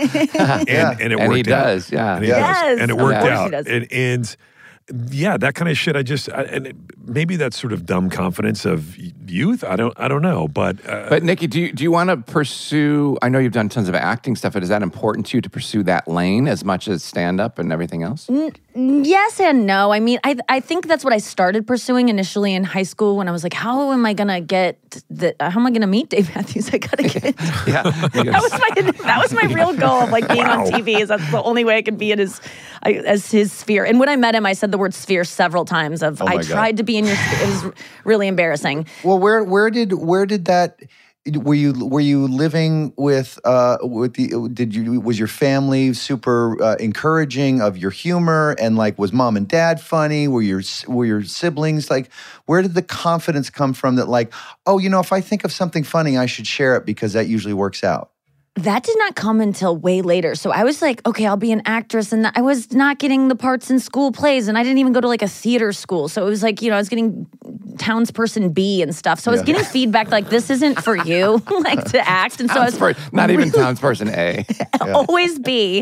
and it
And
worked
he
out.
does, yeah.
and he
Yes,
does, and it
of
worked
course he
out,
does.
and, and yeah, that kind of shit. I just I, and it, maybe that's sort of dumb confidence of youth. I don't I don't know, but uh,
But Nikki, do you do you want to pursue? I know you've done tons of acting stuff, but is that important to you to pursue that lane as much as stand up and everything else?
Yes and no. I mean, I I think that's what I started pursuing initially in high school when I was like, how am I gonna get the? How am I gonna meet Dave Matthews? I gotta get.
Yeah,
that was my that was my real goal of like being on T V. Is that's the only way I could be in his I, as his sphere. And when I met him, I said the word sphere several times. Of
Oh my
I
God.
tried to be in your. sphere. It was really embarrassing.
Well, where where did where did that? were you were you living with uh, with the did you was your family super uh, encouraging of your humor, and like was mom and dad funny? Were your were your siblings like? Where did the confidence come from that like, oh, you know, if I think of something funny, I should share it because that usually works out?
That did not come until way later. So I was like, okay, I'll be an actress. And I was not getting the parts in school plays. And I didn't even go to like a theater school. So it was like, you know, I was getting townsperson B and stuff. So I was
Yeah.
getting feedback like, this isn't for you, like to act. And so I was
Townsper- not even townsperson A.
always B.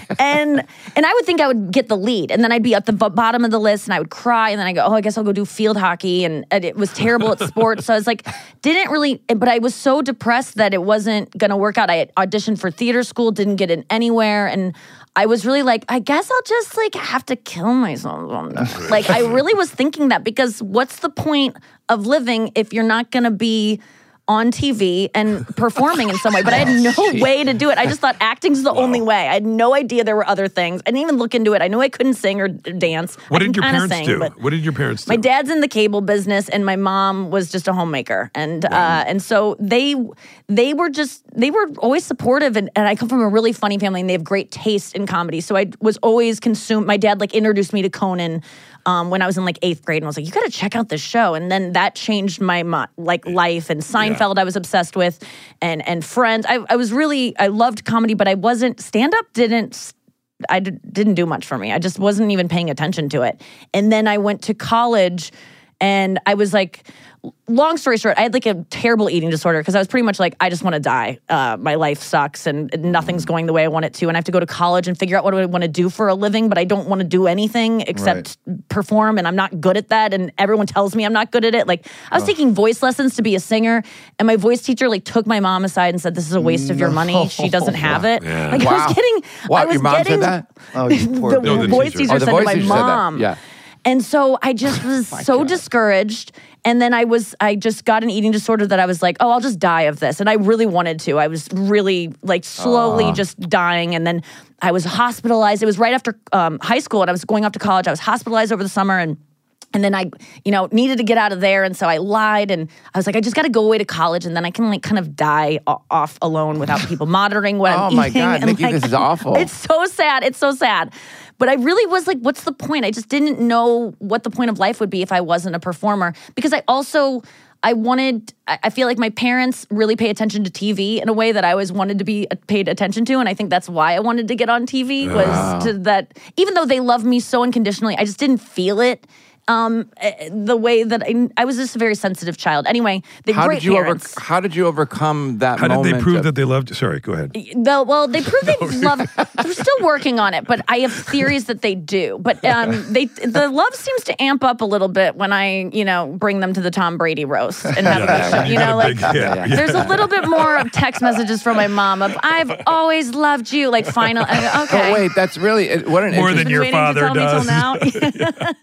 And and I would think I would get the lead. And then I'd be at the b- bottom of the list and I would cry. And then I go, oh, I guess I'll go do field hockey. And, and it was terrible at sports. So I was like, didn't really, but I was so depressed that it wasn't going to work out. I auditioned for theater school, didn't get in anywhere. And I was really like, I guess I'll just like have to kill myself. Like I really was thinking that because what's the point of living if you're not going to be on T V and performing in some way? But I had no way to do it. I just thought acting's the only way. I had no idea there were other things. I didn't even look into it. I knew I couldn't sing or dance.
What
I
did
can
your
kinda
parents
sing,
do?
but-
What did your parents do?
my dad's in the cable business, and my mom was just a homemaker, and uh, and so they they were just they were always supportive, and, and I come from a really funny family, and they have great taste in comedy. So I was always consumed. My dad like introduced me to Conan um, when I was in like eighth grade, and was like, "You got to check out this show," and then that changed my mo- like life. And Seinfeld, I was obsessed with, and and Friends. I I was really I loved comedy, but I wasn't stand up. Didn't. I d- didn't do much for me. I just wasn't even paying attention to it. And then I went to college and I was like, long story short, I had like a terrible eating disorder because I was pretty much like, I just want to die. Uh, my life sucks and nothing's going the way I want it to. And I have to go to college and figure out what do I want to do for a living, but I don't want to do anything except perform, and I'm not good at that. And everyone tells me I'm not good at it. Like I was taking voice lessons to be a singer, and my voice teacher like took my mom aside and said, "This is a waste of your money. She doesn't have it."
Yeah.
Like I
Wow.
was getting,
What,
I was
your mom said
getting
that?
Oh, you poor
the
No, the
voice
teacher.
teacher
Oh, the
said
voice
to my
teacher said that.
mom.
Yeah.
And so I just was so
God.
discouraged. And then I was, I just got an eating disorder that I was like, oh, I'll just die of this. And I really wanted to. I was really like slowly just dying. And then I was hospitalized. It was right after um, high school, and I was going off to college. I was hospitalized over the summer, and and then I, you know, needed to get out of there. And so I lied, and I was like, I just got to go away to college, and then I can like kind of die o- off alone without people monitoring what I'm
Oh my
eating.
God,
And,
Nikki,
like,
this is awful.
It's so sad. It's so sad. But I really was like, what's the point? I just didn't know what the point of life would be if I wasn't a performer. Because I also, I wanted, I I feel like my parents really pay attention to T V in a way that I always wanted to be paid attention to. And I think that's why I wanted to get on T V was to that, even though they love me so unconditionally, I just didn't feel it. Um, eh, the way that I, I was just a very sensitive child. Anyway, the
How
great
did you over,
parents.
How did you overcome that
How did
moment?
they prove
of-
that they loved you? Sorry, go ahead.
The, well, they prove they love. They're still working on it, but I have theories that they do. But um, they the love seems to amp up a little bit when I, you know, bring them to the Tom Brady roast and have
Yeah,
a show. You
got
know,
a
like
big hit. Yeah.
there's a little bit more of text messages from my mom of "I've always loved you." Like final. I go, okay.
Oh wait, that's really it- what an
More
interesting.
than your
Been waiting to
father
tell me till
does.
now.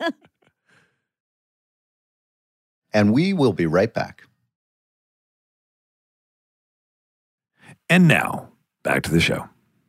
And we will be right back.
And now, back to the show.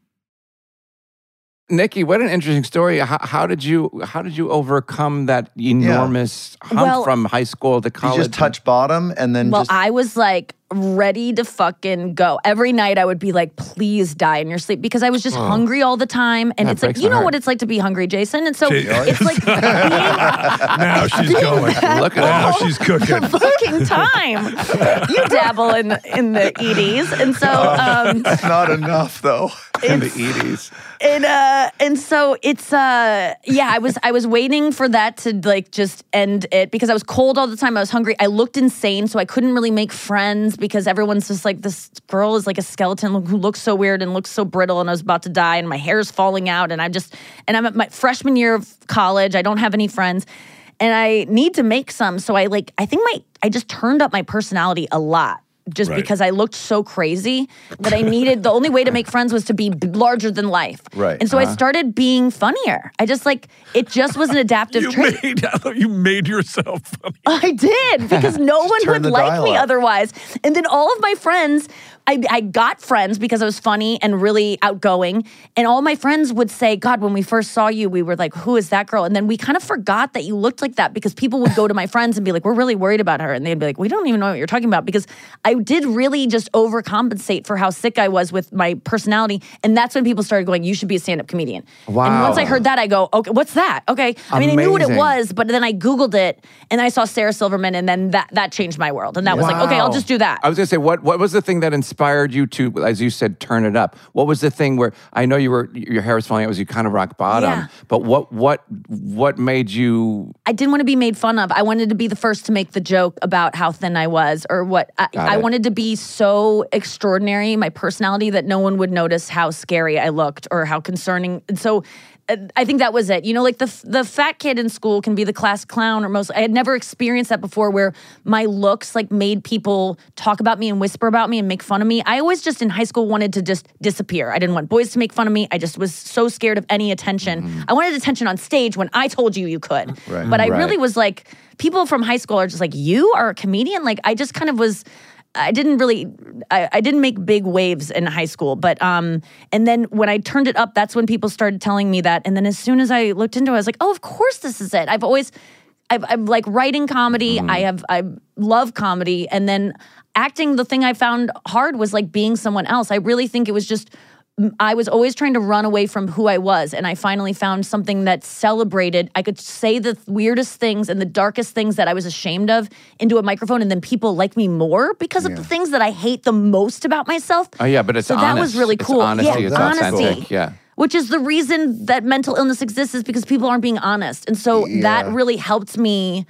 Nikki, what an interesting story. How, how did you how did you overcome that enormous hump
Well-
from high school to
You
college?
just touch bottom and then
Well,
just
I was like ready to fucking go. Every night I would be like, please die in your sleep because I was just hungry all the time. And
That
it's like,
breaks
you
my
know
heart.
what it's like to be hungry, Jason. And so
Jay-
it's like being
Now she's going.
Look at
Now
her.
she's cooking.
fucking time. You dabble in in the Edie's. And so um
not enough though.
in the eighties.
and uh and so it's uh yeah, I was I was waiting for that to like just end it because I was cold all the time. I was hungry. I looked insane, so I couldn't really make friends because everyone's just like, this girl is like a skeleton who looks so weird and looks so brittle, and I was about to die and my hair's falling out, and I'm just and I'm at my freshman year of college. I don't have any friends. And I need to make some. So I like I think my I just turned up my personality a lot. Just
Right.
because I looked so crazy that I needed, the only way to make friends was to be b- larger than life.
Right.
And so I started being funnier. I just like, it just was an adaptive
You
trait.
made, I thought you made yourself funny.
I did because no one
turn
would
the
like
dial
me
up.
otherwise. And then all of my friends I, I got friends because I was funny and really outgoing. And all my friends would say, God, when we first saw you, we were like, who is that girl? And then we kind of forgot that you looked like that because people would go to my friends and be like, we're really worried about her. And they'd be like, we don't even know what you're talking about, because I did really just overcompensate for how sick I was with my personality. And that's when people started going, you should be a stand-up comedian.
Wow.
And once I heard that, I go, okay, what's that? Okay. I mean, I knew what it
Amazing.
was, but then I Googled it and I saw Sarah Silverman, and then that that changed my world. And that was like, okay, I'll
Wow.
just do that.
I was going to say, what what was the thing that inspired you to, as you said, turn it up? What was the thing where, I know you were, your hair was falling out, was you kind of rock bottom,
Yeah.
but what what what made you,
I didn't want to be made fun of. I wanted to be the first to make the joke about how thin I was, or what. I,
Got
I
it.
wanted to be so extraordinary, my personality, that no one would notice how scary I looked or how concerning. And so uh, I think that was it. You know, like the the fat kid in school can be the class clown, or most. I had never experienced that before, where my looks like made people talk about me and whisper about me and make fun of me. I always just in high school wanted to just disappear. I didn't want boys to make fun of me. I just was so scared of any attention.
Mm-hmm.
I wanted attention on stage when I told you you could.
Right.
But I
Right.
really was like, people from high school are just like, you are a comedian? Like, I just kind of was, I didn't really, I, I didn't make big waves in high school. But, um, and then when I turned it up, that's when people started telling me that. And then as soon as I looked into it, I was like, oh, of course this is it. I've always, I've, I've like writing comedy. I have, I love comedy. And then acting, the thing I found hard was like being someone else. I really think it was just, I was always trying to run away from who I was, and I finally found something that celebrated. I could say the weirdest things and the darkest things that I was ashamed of into a microphone, and then people like me more because of the things that I hate the most about myself.
oh yeah, but it's
So
honest.
that was really
It's
cool.
honesty,
Yeah,
it's
honesty.
authentic, yeah.
Which is the reason that mental illness exists, is because people aren't being honest. And so that
Yeah.
really helped me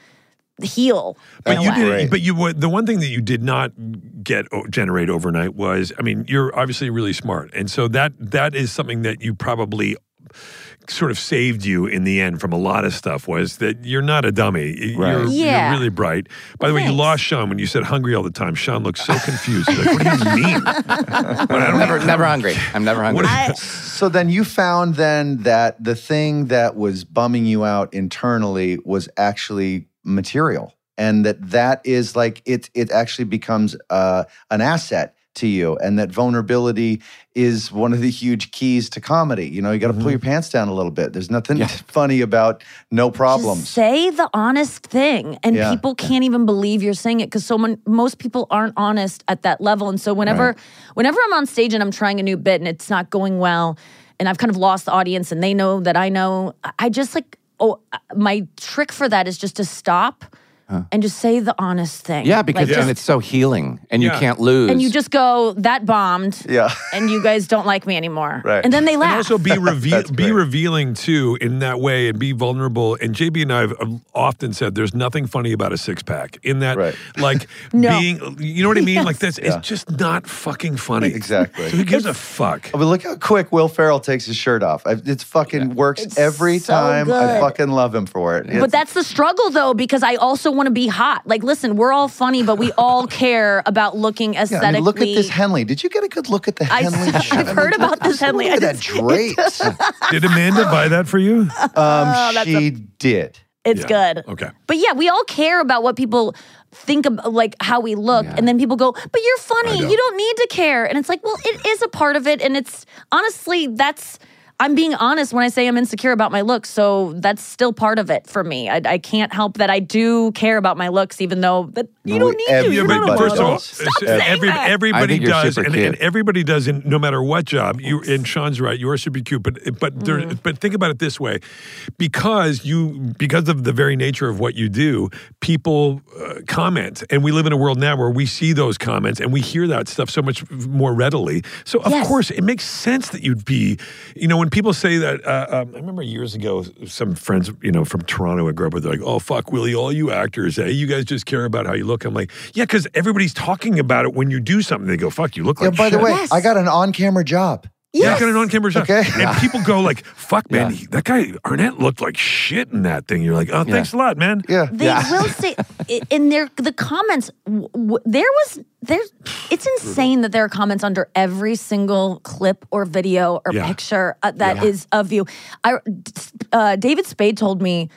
heal. in
But
a
you
way.
did.
Right.
But you. were- The one thing that you did not get o- generate overnight was, I mean, you're obviously really smart, and so that that is something that you probably sort of saved you in the end from a lot of stuff. Was that you're not a dummy. Y-
Right.
You're,
Yeah.
you're really bright. By the way, you
thanks.
lost Sean when you said hungry all the time. Sean looked so confused. He's like, what do you mean? But I don't
Never, never hungry. I'm never hungry.
I,
So then you found then that the thing that was bumming you out internally was actually material, and that that is like it it actually becomes uh, an asset to you, and that vulnerability is one of the huge keys to comedy. You know, you got to pull your pants down a little bit. There's nothing
Yeah.
funny about no problems.
Just say the honest thing, and
Yeah.
people can't even believe you're saying it, because so mon- most people aren't honest at that level. And so whenever,
Right.
whenever I'm on stage and I'm trying a new bit and it's not going well, and I've kind of lost the audience, and they know that I know, I- I just like, oh, my trick for that is just to stop and just say the honest thing.
yeah, because
Like,
and
just-
it's so healing, and
Yeah.
you can't lose.
and you just go, that bombed.
Yeah.
And you guys don't like me anymore.
Right.
And then they laugh.
And also be reveal,
That's
be
great.
revealing too in that way, and be vulnerable. And J B and I have um, often said there's nothing funny about a six pack. In that,
Right.
like
No.
being, you know what I mean? Like that's
Yeah.
it's just not fucking funny.
Exactly.
So who gives a fuck?
I mean, look how quick Will Ferrell takes his shirt off. I, it's fucking works
It's
every
so
time. I
good.
fucking love him for it.
But
It's-
that's the struggle, though, because I also want to be hot. Like, listen, we're all funny, but we all care about looking
yeah,
aesthetically.
I mean, look at this Henley. Did you get a good look at the
I-
Henley?
I've
shirt? I
heard
mean,
about this
just
Henley.
Look
I
at that
didn't-
drapes.
Did Amanda buy that for you?
Um,
that's
she did.
It's
Yeah.
good.
Okay.
But yeah, we all care about what people think of, like how we look. And then people go, but you're funny.
know.
You don't need to care. And it's like, well, it is a part of it. And it's honestly, that's, I'm being honest when I say I'm insecure about my looks. So that's still part of it for me. I, I can't help that I do care about my looks, even though that you
No,
don't need
every-
to.
Yeah,
You're
but
not a
first of all,
model. Stop
uh,
saying
every,
that.
everybody
I think you're
does,
super
and,
cute.
and everybody does, in no matter what job. You and Sean's right. You are super cute, but but there,
Mm-hmm.
but think about it this way, because you because of the very nature of what you do, people uh, comment, and we live in a world now where we see those comments and we hear that stuff so much more readily. So of
Yes.
course, it makes sense that you'd be, you know, when people say that. Uh, um, I remember years ago, some friends, you know, from Toronto I grew up with, they're like, "Oh fuck, Willie, all you actors, eh? You guys just care about how you look." I'm like, "Yeah, because everybody's talking about it when you do something." They go, "Fuck, you look
Yeah,
like."
by the
shit."
way,
Yes.
I got an on-camera job.
Yeah, I
Yes.
got an on-camera shot.
Okay.
And people go like, "Fuck, man,
Yeah.
he- that guy Arnett looked like shit in that thing." You're like, "Oh, thanks a lot, man."
Yeah.
They
Yeah.
will say i- in their the comments. W- w- there was there's. It's insane that there are comments under every single clip or video or
Yeah.
picture uh, that is of you. I uh, David Spade told me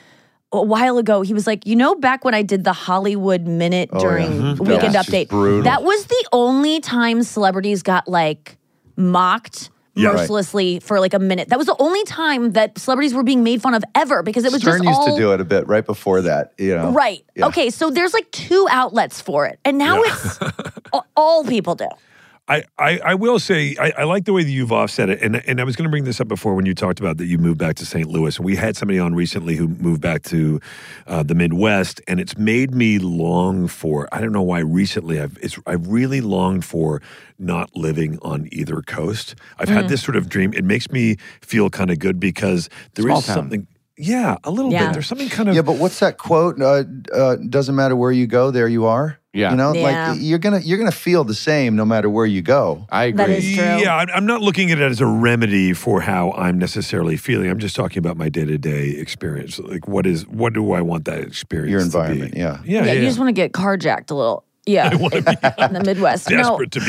a while ago, he was like, you know, back when I did the Hollywood Minute
Oh,
during
yeah. Mhm.
Weekend
Yeah, it's just
Update,
brutal.
that was the only time celebrities got like mocked
Yeah. Right.
mercilessly for like a minute. That was the only time that celebrities were being made fun of ever because it was
Stern
just
used
all
to do it a bit right before that, you know.
right.
Yeah.
Okay, so there's like two outlets for it, and now
Yeah.
it's a- all people do.
I, I, I will say I, I like the way that you've offset it, and and I was going to bring this up before when you talked about that you moved back to Saint Louis, and we had somebody on recently who moved back to uh, the Midwest, and it's made me long for I don't know why recently I've it's I've really longed for not living on either coast. I've had this sort of dream. It makes me feel kind of good because there
Small
is
town.
something. Yeah, a little
Yeah.
bit. There's something kind of
Yeah, but what's that quote? Uh, uh, doesn't matter where you go, there you are.
Yeah.
You know,
Yeah.
like you're gonna you're gonna feel the same no matter where you go.
I agree.
That is true.
Yeah, I'm- I'm not looking at it as a remedy for how I'm necessarily feeling. I'm just talking about my day to day experience. Like, what is what do I want that experience?
Your
to
environment,
be?
yeah.
yeah,
Yeah,
yeah.
you just want to get carjacked a little. Yeah, in the Midwest.
desperate
no,
to be.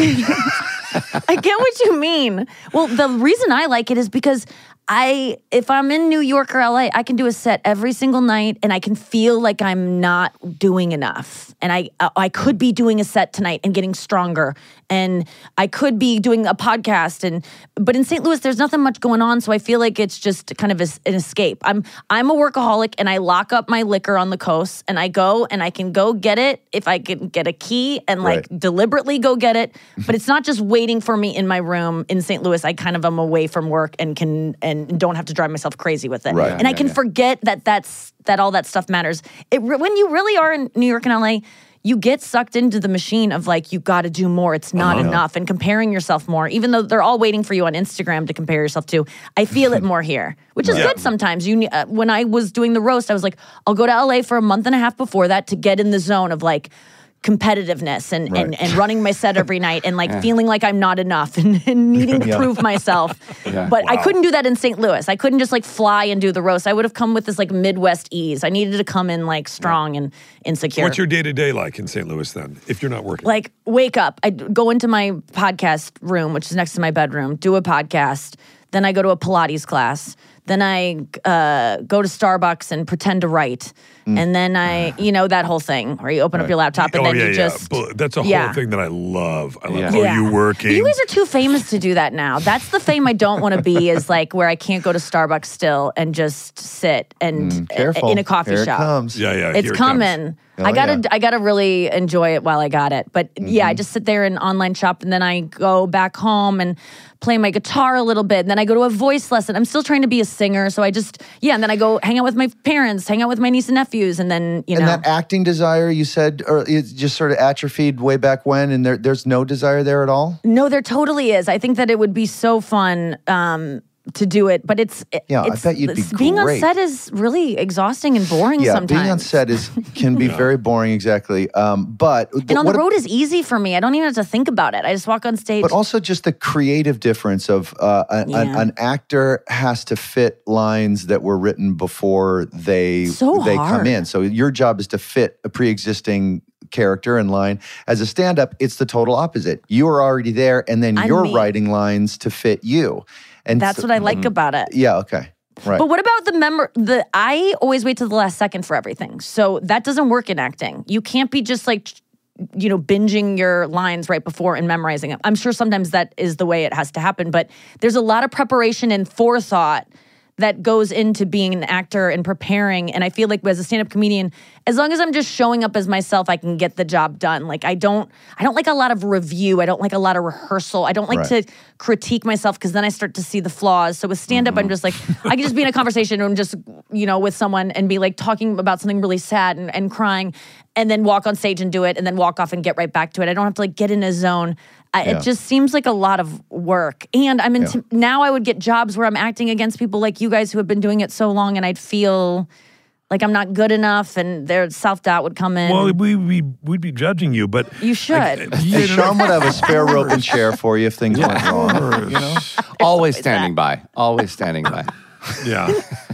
I, I get what you mean. Well, the reason I like it is because I, if I'm in New York or L A, I can do a set every single night, and I can feel like I'm not doing enough. And I, I could be doing a set tonight and getting stronger, and I could be doing a podcast. And but in Saint Louis, there's nothing much going on, so I feel like it's just kind of a, an escape. I'm I'm a workaholic, and I lock up my liquor on the coast, and I go and I can go get it if I can get a key and like
Right.
deliberately go get it. But it's not just waiting for me in my room in Saint Louis. I kind of am away from work and can and don't have to drive myself crazy with it.
Right.
And I
Yeah,
can
yeah.
forget that that's that all that stuff matters. It re- when you really are in New York and L A, you get sucked into the machine of like you got to do more. It's not enough, and comparing yourself more. Even though they're all waiting for you on Instagram to compare yourself to, I feel it more here, which is
Yeah.
good sometimes. You ne- uh, when I was doing the roast, I was like, I'll go to L A for a month and a half before that to get in the zone of like competitiveness and,
Right.
and, and running my set every night and like feeling like I'm not enough and, and needing to
Yeah.
prove myself.
Yeah.
But I
Wow.
couldn't do that in Saint Louis. I couldn't just like fly and do the roast. I would have come with this like Midwest ease. I needed to come in like strong and insecure.
What's your day to day like in Saint Louis then, if you're not working?
Like wake up, I go into my podcast room, which is next to my bedroom, do a podcast. Then I go to a Pilates class. Then I uh, go to Starbucks and pretend to write. And then I, you know, that whole thing where you open up your laptop and
oh
then
yeah,
you
yeah.
just.
But that's a
yeah.
whole thing that I love. I love.
Yeah.
Oh,
Yeah.
you working?
You guys are too famous to do that now. That's the fame I don't want to be. Is like where I can't go to Starbucks still and just sit and
Careful.
in a coffee
Here
shop.
It comes.
yeah, yeah.
It's
here it
coming.
comes.
Oh,
I gotta,
yeah.
I gotta really enjoy it while I got it. But yeah, I just sit there and online shop, and then I go back home and play my guitar a little bit. And then I go to a voice lesson. I'm still trying to be a singer, so I just yeah. And then I go hang out with my parents, hang out with my niece and nephews, and then you
And
know.
that acting desire you said, or it just sort of atrophied way back when, and there, there's no desire there at all.
No, there totally is. I think that it would be so fun um, to do it, but it's
Yeah, I
it's,
bet you'd be
it's- being
great.
on set is really exhausting and boring
Yeah,
sometimes.
being on set is can be very boring. Exactly. Um, but
and on
what
the
a-
road is easy for me. I don't even have to think about it. I just walk on stage.
But also just the creative difference of uh, an, an,
Yeah.
an actor has to fit lines that were written before they
So
they come
hard.
in. So your job is to fit a pre-existing character and line. As a stand-up, it's the total opposite. You are already there, and then
I'm
you're
me.
writing lines to fit you. And
That's
so-
what I like about it.
Yeah. Okay. Right.
But what about the member? The I always wait till the last second for everything, so that doesn't work in acting. You can't be just like, you know, binging your lines right before and memorizing them. I'm sure sometimes that is the way it has to happen, but there's a lot of preparation and forethought that goes into being an actor and preparing. And I feel like as a stand-up comedian, as long as I'm just showing up as myself, I can get the job done. Like I don't, I don't like a lot of review. I don't like a lot of rehearsal. I don't like
Right.
to critique myself because then I start to see the flaws. So with stand-up, I'm just like, I can just be in a conversation and just, you know, with someone and be like talking about something really sad and, and crying, and then walk on stage and do it, and then walk off and get right back to it. I don't have to like get in a zone. I,
Yeah.
It just seems like a lot of work. And I'm into now I would get jobs where I'm acting against people like you guys who have been doing it so long, and I'd feel like I'm not good enough, and their self-doubt would come in.
Well, we we we'd be judging you, but
You should.
I-
And
yeah,
Sean would have a spare rope and chair for you if things went wrong. You know.
Always standing by. Always standing by.
yeah.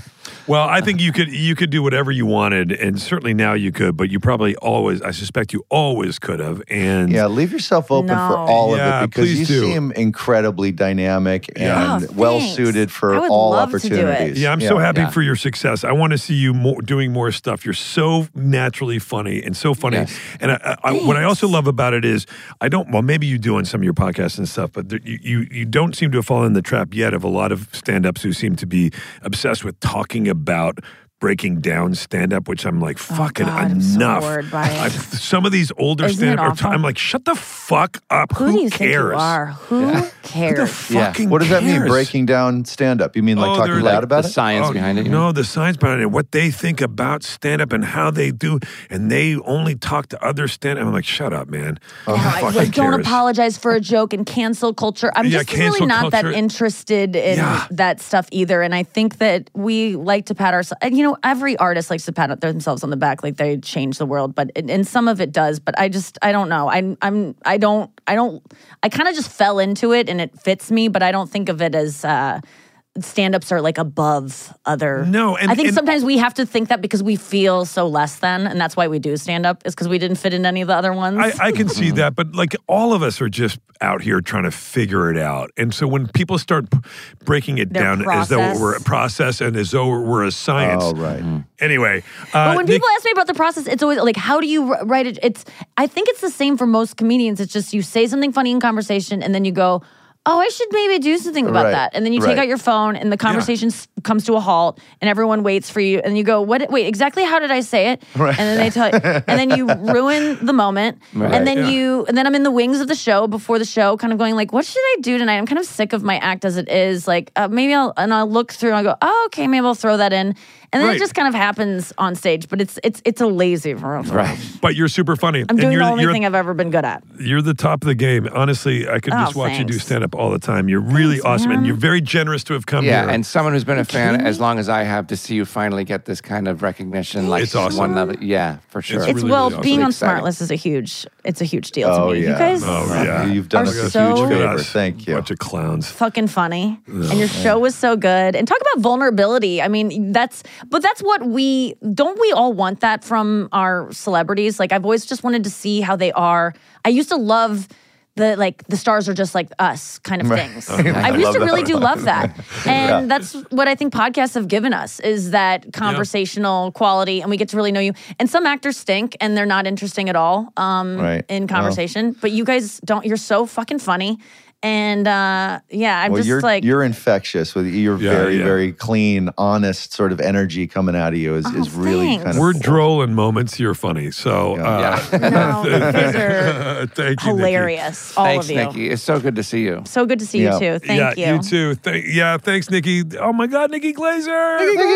Well, I think you could you could do whatever you wanted, and certainly now you could, but you probably always, I suspect you always could have. And
Yeah, leave yourself open for
No.
all
Yeah,
of it because
please
you
do.
seem incredibly dynamic
Yeah.
and
Oh,
well
thanks.
suited for
I would
all
love to do it.
opportunities.
yeah, I'm so happy
Yeah.
for your success. I want to see you more, doing more stuff. You're so naturally funny and so funny.
Yes.
And I, I, what I also love about it is I don't. Well, maybe you do on some of your podcasts and stuff, but there, you, you you don't seem to have fallen in the trap yet of a lot of stand-ups who seem to be obsessed with talking about breaking down stand-up, which I'm like, fucking
Oh, God, I'm so
enough.
bored by it.
I've- some of these older
Isn't it
stand-up,
awful?
I'm like, shut the fuck up.
Who,
Who,
do you
cares?
think you are? Who
Who the
cares?
Yeah.
fucking
What does that mean,
cares?
breaking down stand-up? You mean like
Oh,
talking
they're
loud
like
about
the
it?
science
Oh,
behind it. you
no,
know?
the science behind it, what they think about stand-up and how they do, and they only talk to other stand-up. I'm like, shut up, man. Who
No, I-
fucking
like, don't
cares?
apologize for a joke and cancel culture. I'm
Yeah,
just really
cancel
not that
culture.
interested in
Yeah.
that stuff either. And I think that we like to pat ourselves. And you know, every artist likes to pat themselves on the back, like they change the world. But and and some of it does. But I just, I don't know. I'm, I'm, I don't, I don't. I kind of just fell into it, and it fits me. But I don't think of it as. Uh, stand-ups are like above other
No, and-
I think
and-
sometimes we have to think that because we feel so less than, and that's why we do stand-up, is because we didn't fit in any of the other ones.
I, I can see that, but like all of us are just out here trying to figure it out. And so when people start p- breaking it
Their
down as though
process.
we're a process and as though we're a science.
Oh, right.
Anyway, uh,
But when
Nick-
people ask me about the process, it's always like, how do you wr- write it? It's, I think it's the same for most comedians. It's just you say something funny in conversation, and then you go, oh, I should maybe do something about
Right,
that. And then you
right.
take out your phone, and the conversation s comes to a halt, and everyone waits for you. And you go, what? Wait, exactly how did I say it?
Right.
And then they tell you, and then you ruin the moment.
Right.
And then
Yeah.
you, and then I'm in the wings of the show before the show, kind of going like, what should I do tonight? I'm kind of sick of my act as it is. Like, uh, maybe I'll, and I'll look through and I go, oh, okay, maybe I'll throw that in. And then
Right.
it just kind of happens on stage, but it's it's it's a lazy process.
Right.
but you're super funny.
I'm
and
doing
you're,
the only
you're,
thing I've ever been good at.
You're the top of the game. Honestly, I could
Oh,
just watch you do
thanks.
stand up all the time. You're really
Thanks,
awesome, and
man.
you're very generous to have come
Yeah,
here.
and someone who's been a fan
kidding
as
me?
long as I have, to see you finally get this kind of recognition, like
It's awesome.
one level. Yeah, for sure.
It's
It's
really,
well,
really awesome.
being on
Exciting.
Smartlist is a huge. It's a huge deal
Oh,
to me.
yeah.
You guys,
Oh, yeah.
You've done
Are
us a
so-
huge
Look at
favor.
us.
Thank you.
Bunch of clowns.
fucking funny, and your show was so good. And talk about vulnerability. I mean, that's but that's what we don't. We all want that from our celebrities. Like I've always just wanted to see how they are. I used to love. The like the stars are just like us kind of things. I
I
used
love
to really
that.
do love that, and that's what I think podcasts have given us is that conversational quality, and we get to really know you. And some actors stink, and they're not interesting at all um,
Right.
in
Well.
conversation. But you guys don't. You're so fucking funny, and uh, yeah, I'm
Well,
just
you're
like
you're infectious with your
Yeah,
very
yeah.
very clean, honest sort of energy coming out of you is,
Oh,
is really
thanks.
kind of
We're
cool.
droll in moments. You're funny. So, uh,
no, you guys are
thank you, Nikki.
hilarious, all
Thanks,
of you.
Nikki. It's so good to see you.
So good to see
Yeah.
you too. Thank
yeah,
you.
you too. Thank, yeah, thanks, Nikki. Oh my God, Nikki Glazer.
Nikki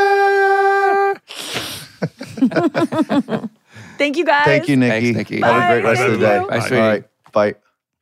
Glazer!
Thank you guys.
Thank you, Nikki.
Thanks, Nikki.
Have a great
Bye.
rest of the
Thank
day.
you.
Bye,
All
sweetie.
right, bye.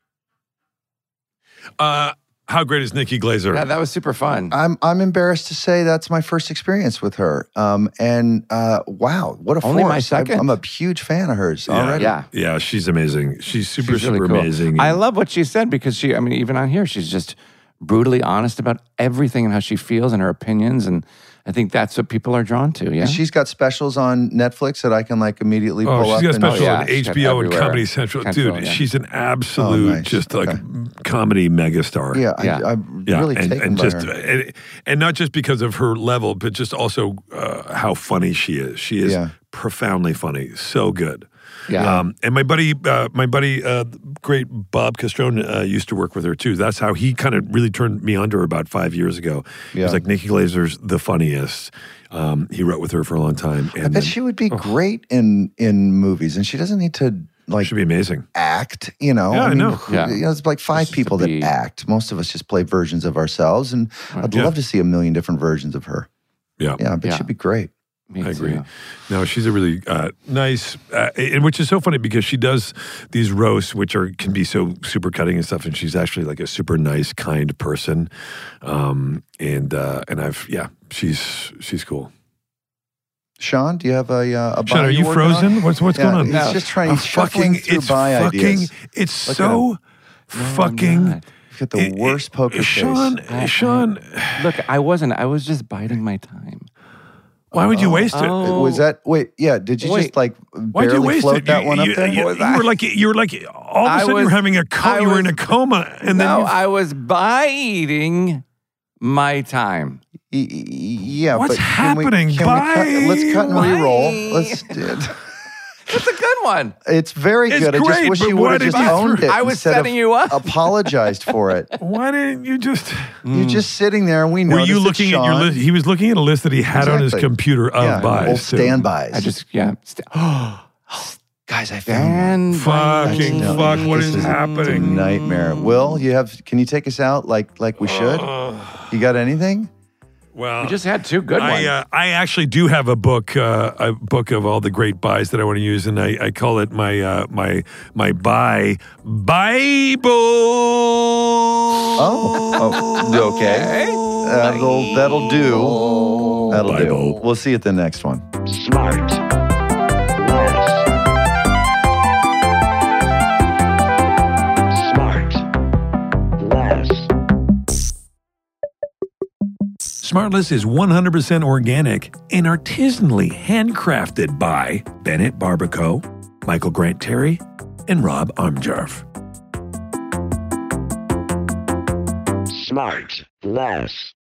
Uh, how great is Nikki Glazer?
Yeah, that was super fun.
I'm I'm embarrassed to say that's my first experience with her. Um, and uh, wow, what a
Only
force!
my second.
I'm, I'm a huge fan of hers already.
yeah.
yeah, she's amazing. She's super,
She's really
super
cool.
amazing.
I love what she said because she, I mean, even on here, she's just brutally honest about everything and how she feels and her opinions. And I think that's what people are drawn to. Yeah.
And she's got specials on Netflix that I can like immediately
Oh,
pull
she's
up.
got
and-
special
yeah,
on
she's
H B O
got
and
everywhere.
Comedy Central.
Central,
Dude,
yeah.
she's an absolute,
Oh, nice.
just like
Okay.
comedy megastar.
Yeah,
Yeah.
I, I'm
Yeah,
really
and,
taken
and
by
just
her.
and, and not just because of her level, but just also uh, how funny she is. She is
Yeah.
profoundly funny, so good.
Yeah.
Um, and my buddy, uh, my buddy, uh, great Bob Castrone uh, used to work with her too. That's how he kind of really turned me onto her about five years ago. He
Yeah.
was like, Nikki Glazer's the funniest. Um, he wrote with her for a long time. And
I bet
then-
she would be great in in movies, and she doesn't need to like
should be amazing.
act. You know,
Yeah, I
mean,
know.
who-
Yeah.
you know, it's like five
Just to
people that
be-
act. Most of us just play versions of ourselves, and I'd
Yeah.
love to see a million different versions of her.
Yeah.
Yeah, I bet
Yeah.
she'd be great.
Me
I agree.
too.
No, she's a really uh, nice, uh, and which is so funny because she does these roasts, which are can be so super cutting and stuff, and she's actually like a super nice, kind person. Um, and uh, and I've yeah, she's she's cool.
Sean, do you have a uh, a
Sean,
bio
are you
working on?
frozen? What's what's
Yeah,
going on?
he's
No.
just trying.
A
He's shuffling through
it's
buy
fucking,
ideas.
it's
Look at
so
No, I'm
fucking.
not.
He's got the
it-
worst
it-
poker
Sean,
face.
I-
Sean,
Look, I wasn't. I was just biding my time.
Why would you waste it?
Oh.
Was that wait? Yeah. Did you
Wait.
just like
Why'd you
barely
waste
float
it?
that
you,
one
you,
up there?
You,
Was
you
I-
were like you were like all of a
I
sudden
was-
you're having a coma.
I
You were in a
was-
coma, and then
no,
you,
I was biding my time.
Y- y- Yeah.
What's
but can we-
happening?
can we cut-
Bye.
let's cut and
Bye.
re-roll. Let's.
That's a good one.
It's very
It's
good. I just
great,
wish
but
you
why
would have
did
just
you
owned
throw-
it.
I was
instead
setting
of
you up.
Apologized for it.
why didn't you just?
You're just sitting there, and we know.
Were you looking at your list? He was looking at a list that he had on his
Exactly.
computer of
yeah,
buys.
old
too.
standbys.
I just yeah. St-
guys, I found one.
Stand
Fucking
No,
fuck! What
this
is
is a
happening?
nightmare. Will, you have? Can you take us out like like we should? You got anything?
Well,
We just had two good ones.
I uh, I actually do have a book uh, a book of all the great buys that I want to use, and I, I call it my uh, my my buy Bible.
Oh, oh okay. That'll that'll do. That'll
Bible.
do. We'll see you at the next one.
Smart. Less. Smart. Less.
Smartless is one hundred percent organic and artisanally handcrafted by Bennett Barbaco, Michael Grant Terry, and Rob Armjarf.
Smart. Less.